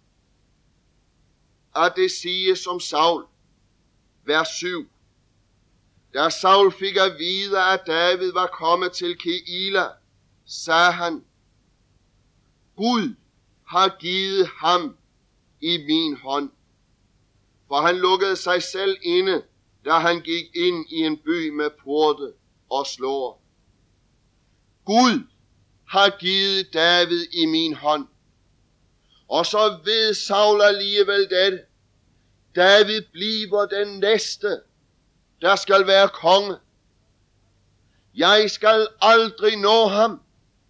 at det siges om Saul. Vers 7. Da Saul fik at vide, at David var kommet til Keila, sagde han: Gud har givet ham i min hånd. For han lukkede sig selv inde, da han gik ind i en by med porte og slår. Gud har givet David i min hånd. Og så ved Saul alligevel det: David bliver den næste, der skal være konge. Jeg skal aldrig nå ham.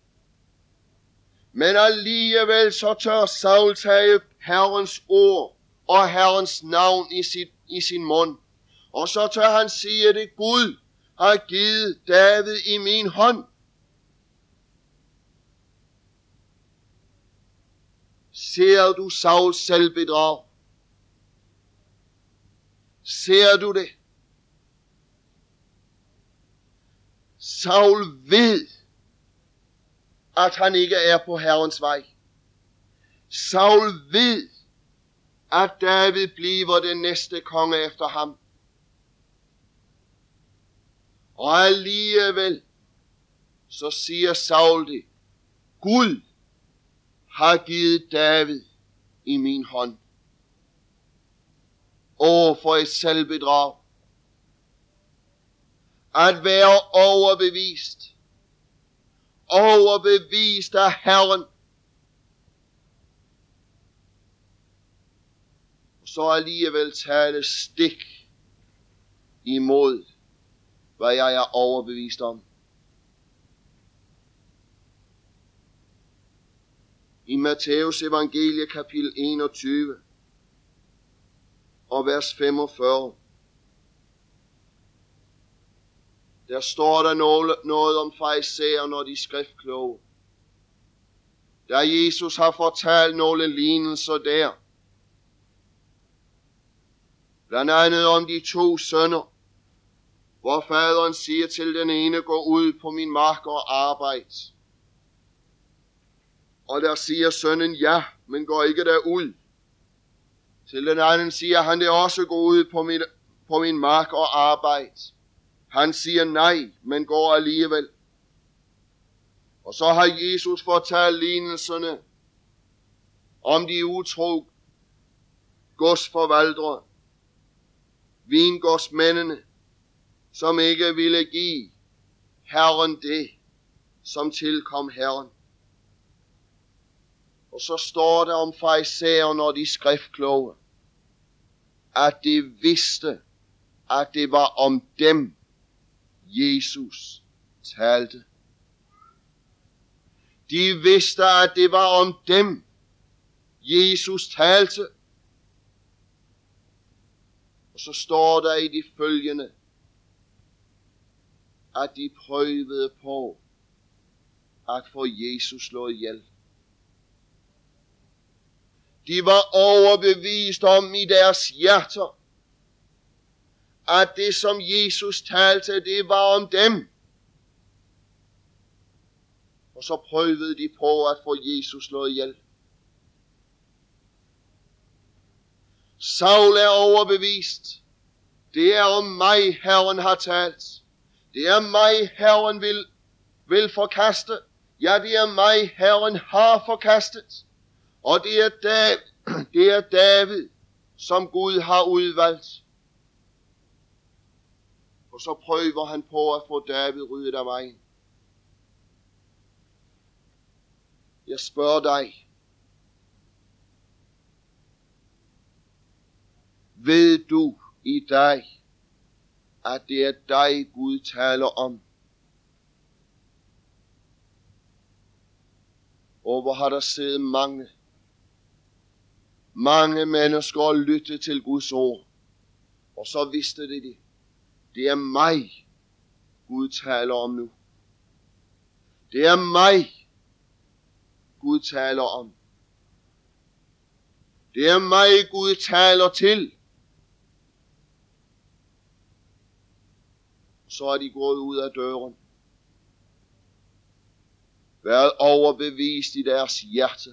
Men alligevel så tør Saul tage Herrens ord og Herrens navn i sin mund. Og så tør han sige det: Gud har givet David i min hånd. Ser du Sauls selvbedrag? Ser du det? Saul ved, at han ikke er på Herrens vej. Saul ved, at David bliver den næste konge efter ham. Og alligevel, så siger Saul det: Gud har givet David i min hånd. Åh, for et selvbedrag. At være overbevist af Herren. Så alligevel tale stik imod, hvad jeg er overbevist om. I Matthæus evangelie kapitel 21 og vers 45, der står der noget om farisæer, når de skriftkloge. da Jesus har fortalt nogle lignelser der. Blandt andet om de 2 sønner, hvor faderen siger til den ene, gå ud på min mark og arbejde. Og der siger sønnen, ja, men går ikke derud. Til den anden siger han, det også gå ud på min mark og arbejde. Han siger nej, men går alligevel. Og så har Jesus fortalt lignelserne om de utro godsforvaltere, vingårdsmændene, som ikke ville give Herren det, som tilkom Herren. Og så står der om farisæerne og de skriftkloge, at de vidste, at det var om dem, Jesus talte. De vidste, at det var om dem, Jesus talte. Og så står der i de følgende, at de prøvede på at få Jesus slået ihjel. De var overbevist om i deres hjerter, at det som Jesus talte, det var om dem. Og så prøvede de på at få Jesus slået ihjel. Saul er overbevist. Det er om mig, Herren har talt. Det er mig, Herren vil forkaste. Ja, det er mig, Herren har forkastet. Og det er David, som Gud har udvalgt. Og så prøver han på at få David ryddet af vejen. Jeg spørger dig, ved du i dag, at det er dig, Gud taler om? Og hvor har der siddet mange mennesker og lyttet til Guds ord, og så vidste de det. Det er mig, Gud taler om nu. Det er mig, Gud taler om. Det er mig, Gud taler til. Så er de gået ud af døren. Været overbevist i deres hjerte.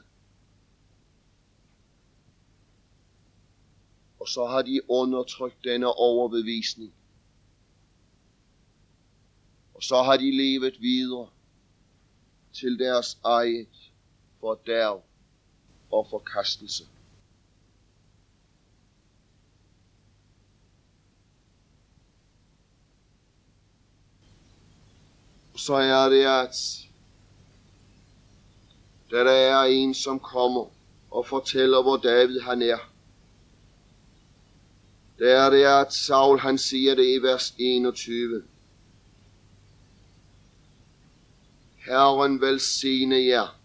Og så har de undertrykt denne overbevisning. Og så har de levet videre til deres eget fordærv og forkastelse. Så er det, at der er en, som kommer og fortæller, hvor David han er. Der er det, at Saul han siger det i vers 21. Herren velsigne jer,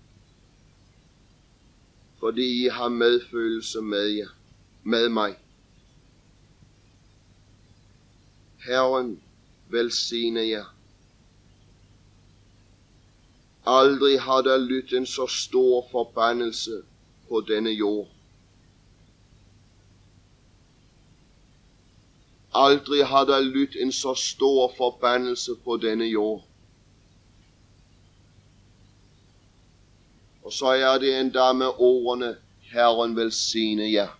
fordi I har medfølelse med mig. Herren velsigne jer. Aldrig har der lydt en så stor forbandelse på denne jord. Aldrig har der lydt en så stor forbandelse på denne jord. Og så er det endda med ordene, Herren velsigne jer.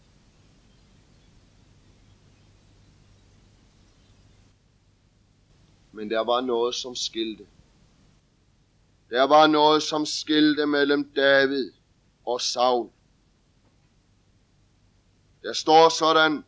Men der var noget, som skilte. Der var noget, som skilte mellem David og Saul. Der står sådan,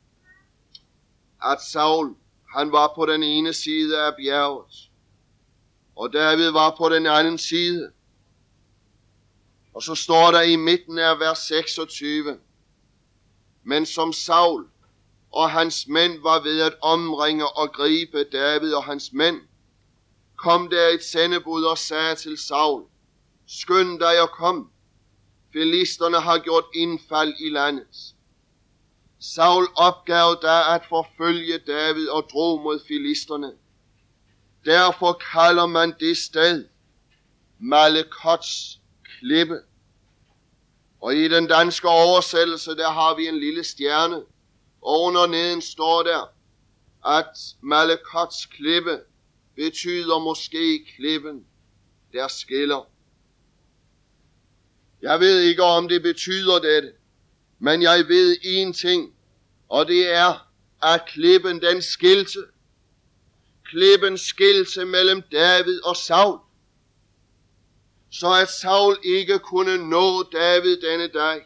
at Saul, han var på den ene side af bjerget, og David var på den anden side. Og så står der i midten af vers 26, men som Saul og hans mænd var ved at omringe og gribe David og hans mænd, kom der et sendebud og sagde til Saul, skynd dig og kom, filisterne har gjort indfald i landet. Saul opgav da at forfølge David og drog mod filisterne. Derfor kalder man det sted Malekots klippe. Og i den danske oversættelse, der har vi en lille stjerne. Og under neden står der, at Malakots klippe betyder måske klippen, der skiller. Jeg ved ikke, om det betyder dette, men jeg ved en ting, og det er, at klippen den skilte. Klippen skilte mellem David og Saul, så at Saul ikke kunne nå David denne dag.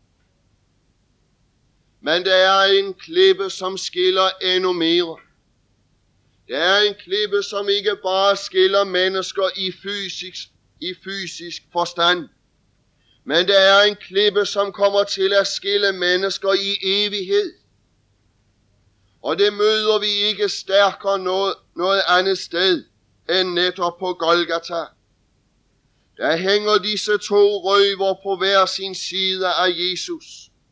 Men der er en klippe, som skiller endnu mere. Der er en klippe, som ikke bare skiller mennesker i fysisk forstand, men der er en klippe, som kommer til at skille mennesker i evighed. Og det møder vi ikke stærkere noget andet sted end netop på Golgata. Der hænger disse to røver på hver sin side af Jesus.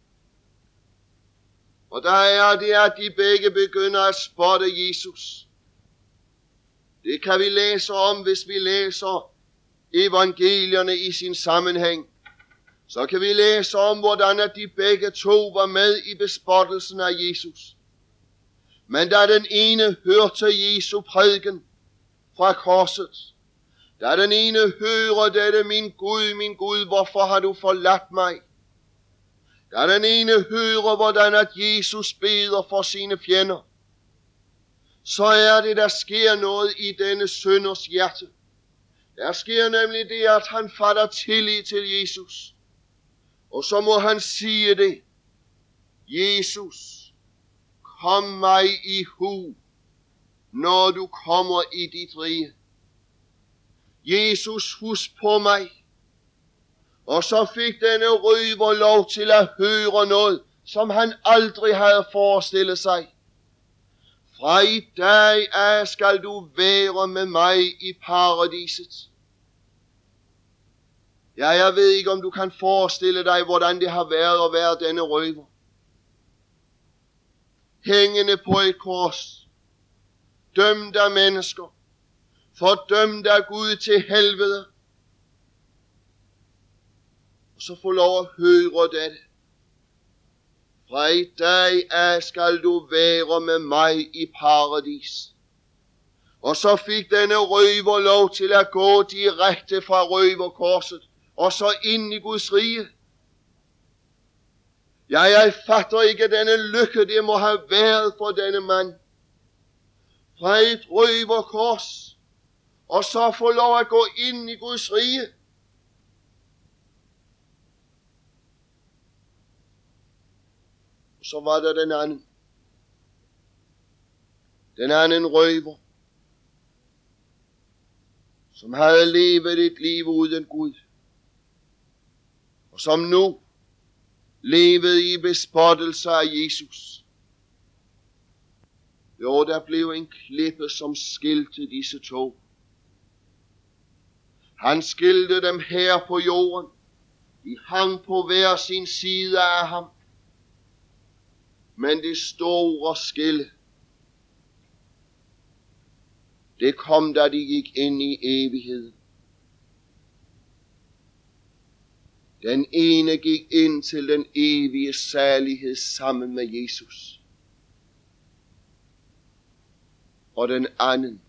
Og der er det, at de begge begynder at spotte Jesus. Det kan vi læse om, hvis vi læser evangelierne i sin sammenhæng. Så kan vi læse om, hvordan at de begge to var med i bespottelsen af Jesus. Men da den ene hørte Jesu prædiken fra korset, da den ene hører dette, min Gud, hvorfor har du forladt mig? Da den ene hører, hvordan at Jesus beder for sine fjender, så er det, der sker noget i denne synders hjerte. Der sker nemlig det, at han fatter tillid til Jesus. Og så må han sige det. Jesus, kom mig i hu, når du kommer i dit rige. Jesus, husk på mig. Og så fik denne røver lov til at høre noget, som han aldrig havde forestillet sig. Fra i dag af skal du være med mig i paradiset. Ja, jeg ved ikke, om du kan forestille dig, hvordan det har været at være denne røver. Hængende på et kors, dømt af mennesker, fordømt af Gud til helvede. Og så få lov at høre dette. Fra i dag af skal du være med mig i paradis. Og så fik denne røver lov til at gå direkte fra røverkorset, og så ind i Guds rige. Ja, jeg fatter ikke denne lykke, det må have været for denne mand. Fra et røverkors, og så få lov at gå ind i Guds rige. Så var der den anden. Den anden røver, som havde levet et liv uden Gud, og som nu levede i bespottelse af Jesus. Jo, der blev en klippe, som skilte disse to. Han skilte dem her på jorden. De hang på hver sin side af ham. Men det store skille, det kom, da de gik ind i evigheden. Den ene gik ind til den evige salighed sammen med Jesus. Og den anden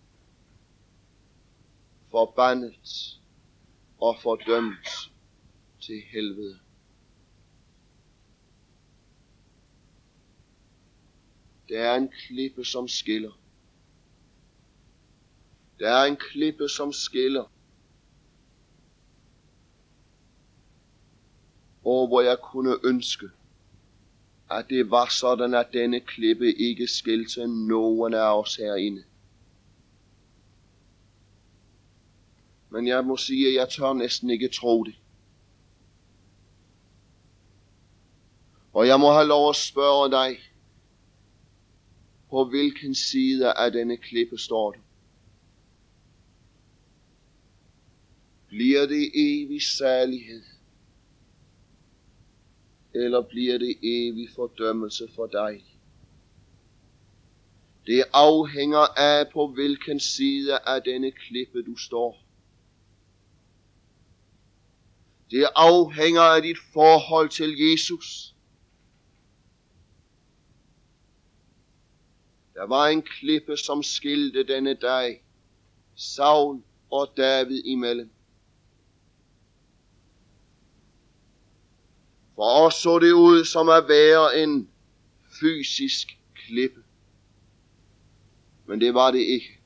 forbandet og fordømt til helvede. Der er en klippe, som skiller. Der er en klippe, som skiller. Og hvor jeg kunne ønske, at det var sådan, at denne klippe ikke skilte nogen af os herinde. Men jeg må sige, at jeg tør næsten ikke tro det. Og jeg må have lov at spørge dig, på hvilken side af denne klippe står du? Bliver det evig salighed? Eller bliver det evig fordømmelse for dig? Det afhænger af, på hvilken side af denne klippe du står. Det afhænger af dit forhold til Jesus. Der var en klippe, som skilte denne dag Saul og David imellem. For os så det ud som at være en fysisk klippe. Men det var det ikke.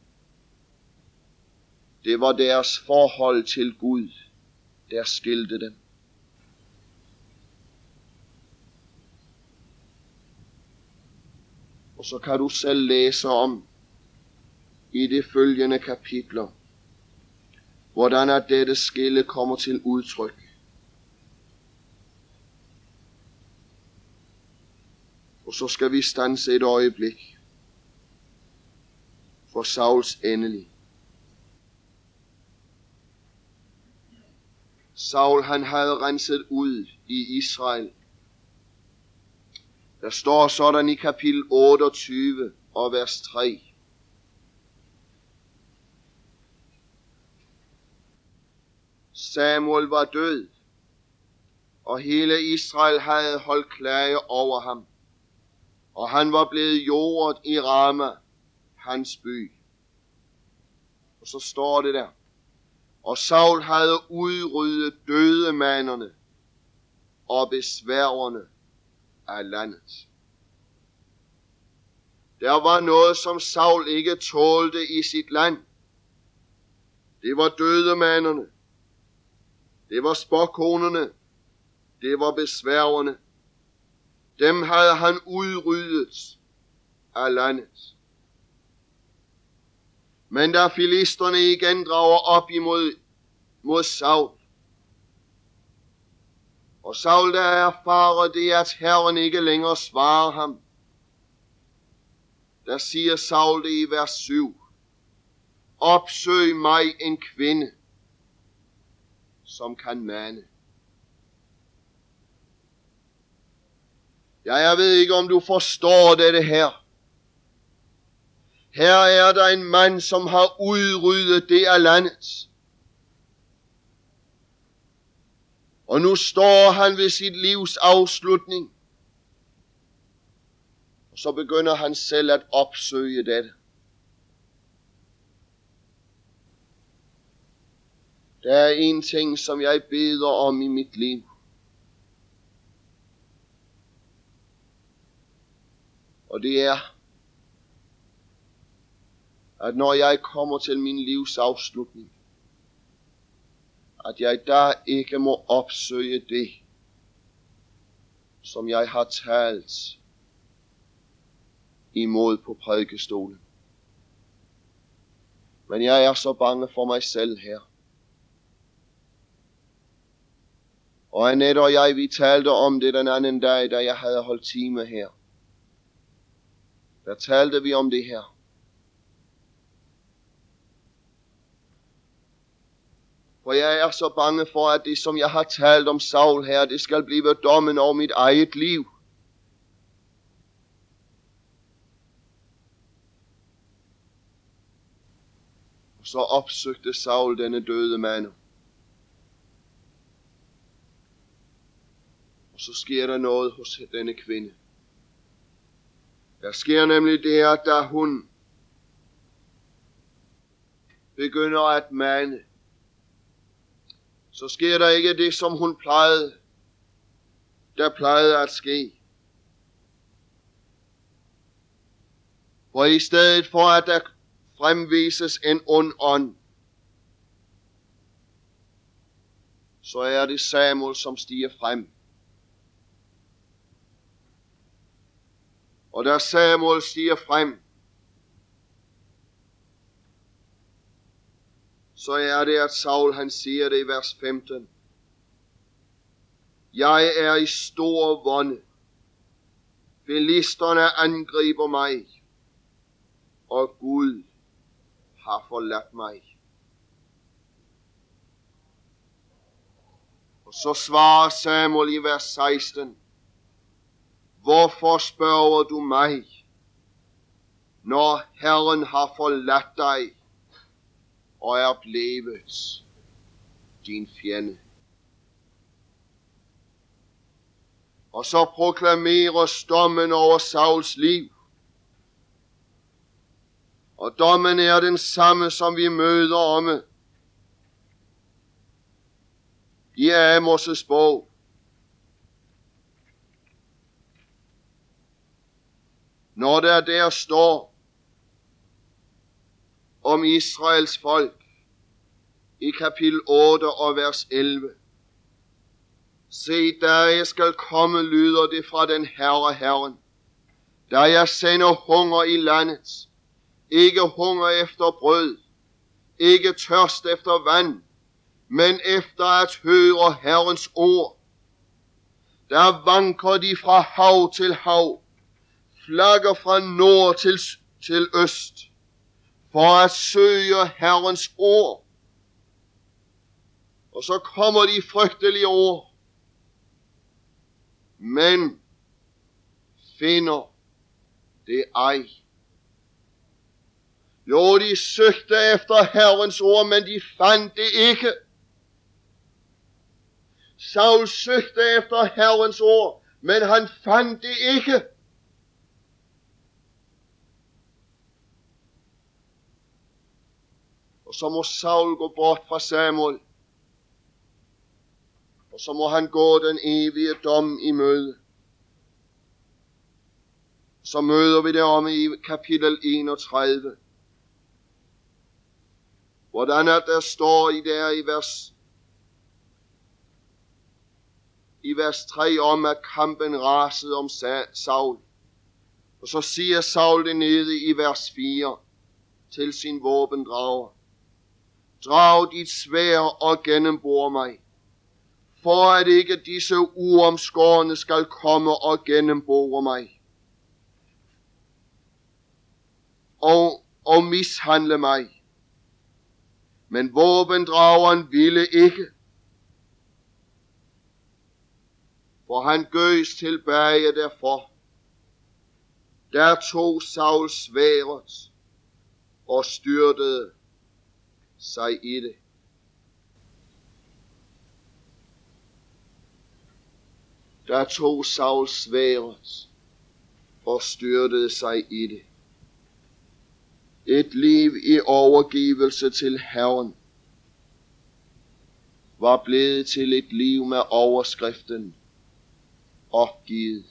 Det var deres forhold til Gud, der skilte dem. Og så kan du selv læse om i de følgende kapitler, hvordan at dette skille kommer til udtryk. Og så skal vi standse et øjeblik for Sauls endelig. Saul, han havde renset ud i Israel. Der står sådan i kapitel 28 og vers 3. Samuel var død, og hele Israel havde holdt klage over ham, og han var blevet jordet i Rama, hans by. Og så står det der. Og Saul havde udryddet dødemanderne og besværgerne af landet. Der var noget, som Saul ikke tålte i sit land. Det var dødemanderne. Det var spåkonerne. Det var besværgerne. Dem havde han udryddet af landet. Men da filisterne igen drager op mod Saul, og Saul der erfarer det, at Herren ikke længere svarer ham, der siger Saul det i vers 7. Opsøg mig en kvinde, som kan mane. Ja, jeg ved ikke, om du forstår dette her. Her er der en mand, som har udryddet det af landet. Og nu står han ved sit livs afslutning. Og så begynder han selv at opsøge dette. Der er en ting, som jeg beder om i mit liv. Og det er, at når jeg kommer til min livs afslutning, at jeg der ikke må opsøge det, som jeg har talt imod på prædikestolen. Men jeg er så bange for mig selv her. Og Annette og jeg, vi talte om det den anden dag, da jeg havde holdt time her. Der talte vi om det her. For jeg er så bange for, at det, som jeg har talt om Saul her, det skal blive dommen over mit eget liv. Og så opsøgte Saul denne døde mand. Og så sker der noget hos denne kvinde. Der sker nemlig det, at da hun begynder at mane, så sker der ikke det, som hun plejede at ske. For i stedet for, at der fremvises en ond ånd, så er det Samuel, som stiger frem. Og da Samuel stiger frem, så er det, at Saul han siger det i vers 15. Jeg er i stor vonde. Filisterne angriber mig, og Gud har forladt mig. Og så svarer Samuel i vers 16. Hvorfor spørger du mig, når Herren har forladt dig og er blevet din fjende? Og så proklameres dommen over Sauls liv. Og dommen er den samme, som vi møder om i Amos' bog. Når der står om Israels folk i kapitel 8 og vers 11. Se, der jeg skal komme, lyder det fra den Herren, da jeg sender hunger i landet, ikke hunger efter brød, ikke tørst efter vand, men efter at høre Herrens ord. Der vanker de fra hav til hav, flagger fra nord til øst, for at søge Herrens ord. Og så kommer de frygtelige ord, men finder det ej. Jo, de søgte efter Herrens ord, men de fandt det ikke. Saul søgte efter Herrens ord, men han fandt det ikke. Og så må Saul gå bort fra Samuel. Og så må han gå den evige dom i møde. Så møder vi det om i kapitel 31. Hvordan at der står i vers 3 om, at kampen rasede om Saul. Og så siger Saul det nede i vers 4 til sin våbendrager. Drag dit sværd og gennembor mig, for at ikke disse uomskårne skal komme og gennembore mig og mishandle mig. Men våbendrageren ville ikke, for han gøs tilbage derfor. Der tog Saul sværdet og styrtede sig i det. Der tog Saul sværdet og styrtede sig i det. Et liv i overgivelse til Herren var blevet til et liv med overskriften opgivet,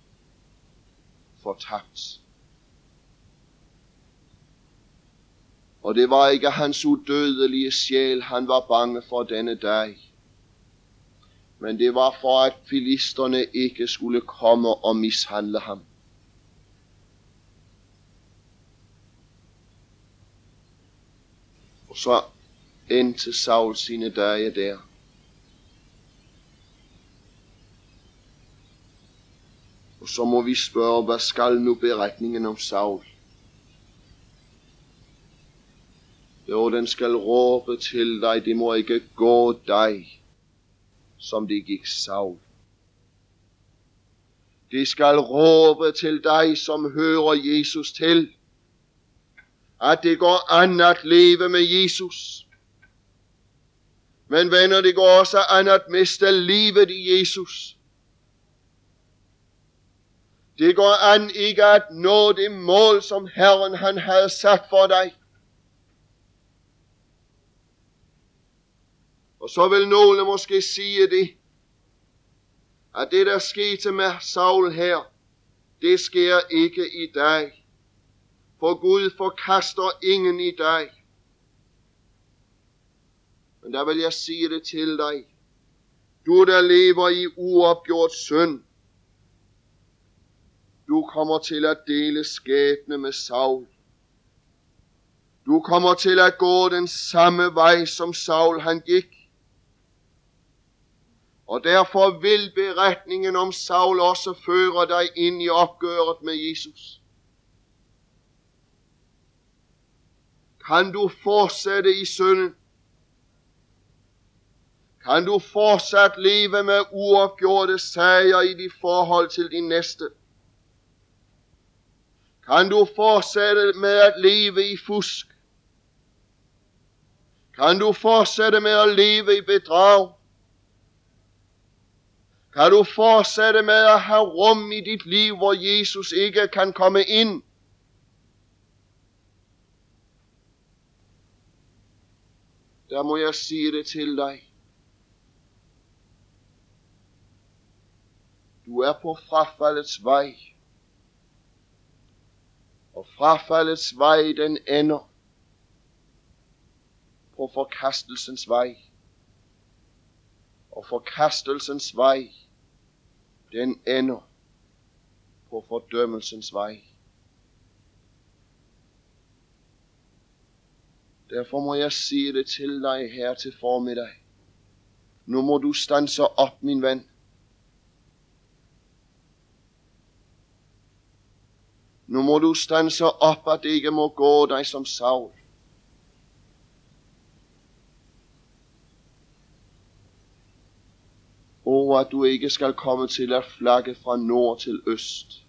fortabt. Og det var ikke hans udødelige sjæl, han var bange for denne dag. Men det var for, at filisterne ikke skulle komme og mishandle ham. Og så endte Saul sine dage der. Og så må vi spørge, hvad skal nu beretningen om Saul? Jo, den skal råbe til dig, det må ikke gå dig, som det gik Saul. Det skal råbe til dig, som hører Jesus til, at det går an at leve med Jesus. Men venner, det går også an at miste livet i Jesus. Det går an ikke at nå det mål, som Herren han havde sat for dig. Og så vil nogle måske sige det, at det der skete med Saul her, det sker ikke i dag. For Gud forkaster ingen i dag. Men der vil jeg sige det til dig. Du der lever i uopgjort synd, du kommer til at dele skæbne med Saul. Du kommer til at gå den samme vej, som Saul han gik. Og derfor vil beretningen om Saul også føre dig ind i opgøret med Jesus. Kan du fortsætte i synden? Kan du fortsat leve med uopgjorte sager i dit forhold til din næste? Kan du fortsætte med at leve i fusk? Kan du fortsætte med at leve i bedrag? Kan du fortsætte med at have rum i dit liv, hvor Jesus ikke kan komme ind? Der må jeg sige det til dig. Du er på frafaldets vej. Og frafaldets vej, den ender på forkastelsens vej. Og forkastelsens vej, den ender på fordømmelsens vej. Derfor må jeg sige det til dig her til formiddag. Nu må du standse op, min ven. Nu må du standse op, at det ikke må gå dig som Saul. Og at du ikke skal komme til at flagge fra nord til øst.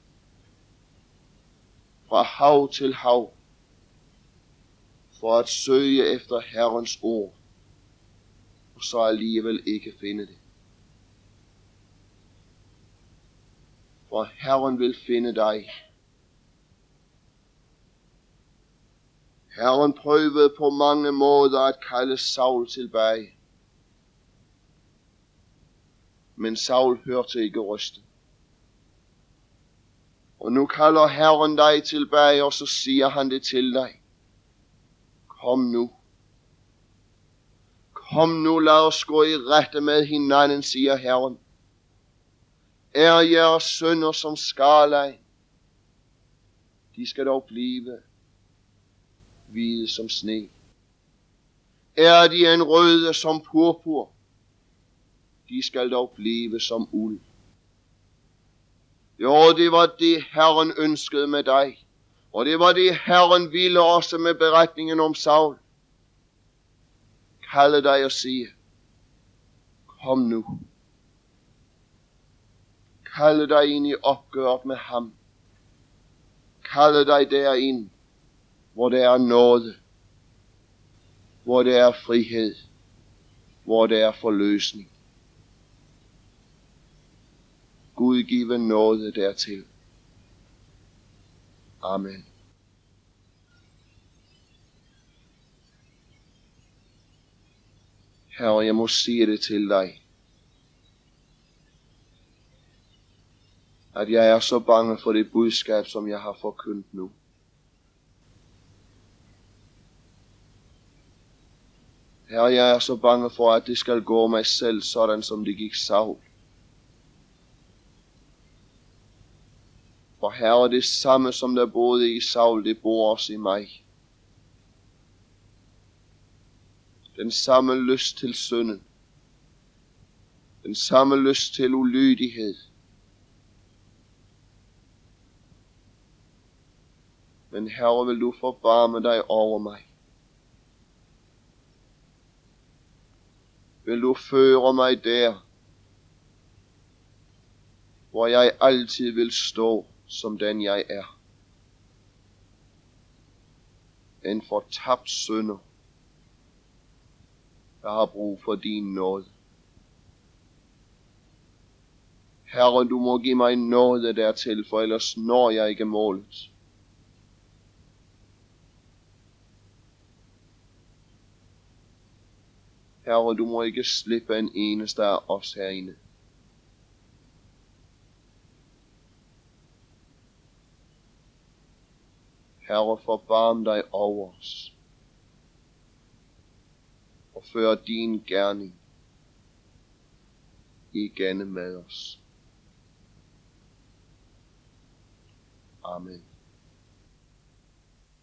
Fra hav til hav. For at søge efter Herrens ord. Og så alligevel ikke finde det. For Herren vil finde dig. Herren prøvede på mange måder at kalde Saul tilbage. Men Saul hørte ikke røsten. Og nu kalder Herren dig tilbage, og så siger han det til dig. Kom nu. Kom nu, lad os gå i rette med hinanden, siger Herren. Er jeres sønner som skarlag? De skal dog blive hvide som sne. Er de en røde som purpur? De skal dog blive som uld. Jo, det var det Herren ønskede med dig. Og det var det Herren ville også med beretningen om Saul. Kalde dig og sige, kom nu. Kalde dig ind i opgøret med ham. Kalde dig derind, hvor der er nåde. Hvor der er frihed. Hvor der er forløsning. Gud give nåde dertil. Amen. Herre, jeg må sige det til dig, at jeg er så bange for det budskab, som jeg har forkyndt nu. Herre, jeg er så bange for, at det skal gå mig selv, sådan som det gik Saul. For Herre, det samme som der boede i Saul, det bor også i mig. Den samme lyst til synden. Den samme lyst til ulydighed. Men Herre, vil du forbarme dig over mig. Vil du føre mig der, hvor jeg altid vil stå som den jeg er. En fortabt synder, der har brug for din nåde. Herre, du må give mig nåde dertil, for ellers når jeg ikke målet. Herre, du må ikke slippe en eneste af os herinde. Herre, forbarm dig over os, og før din gerning igennem med os. Amen.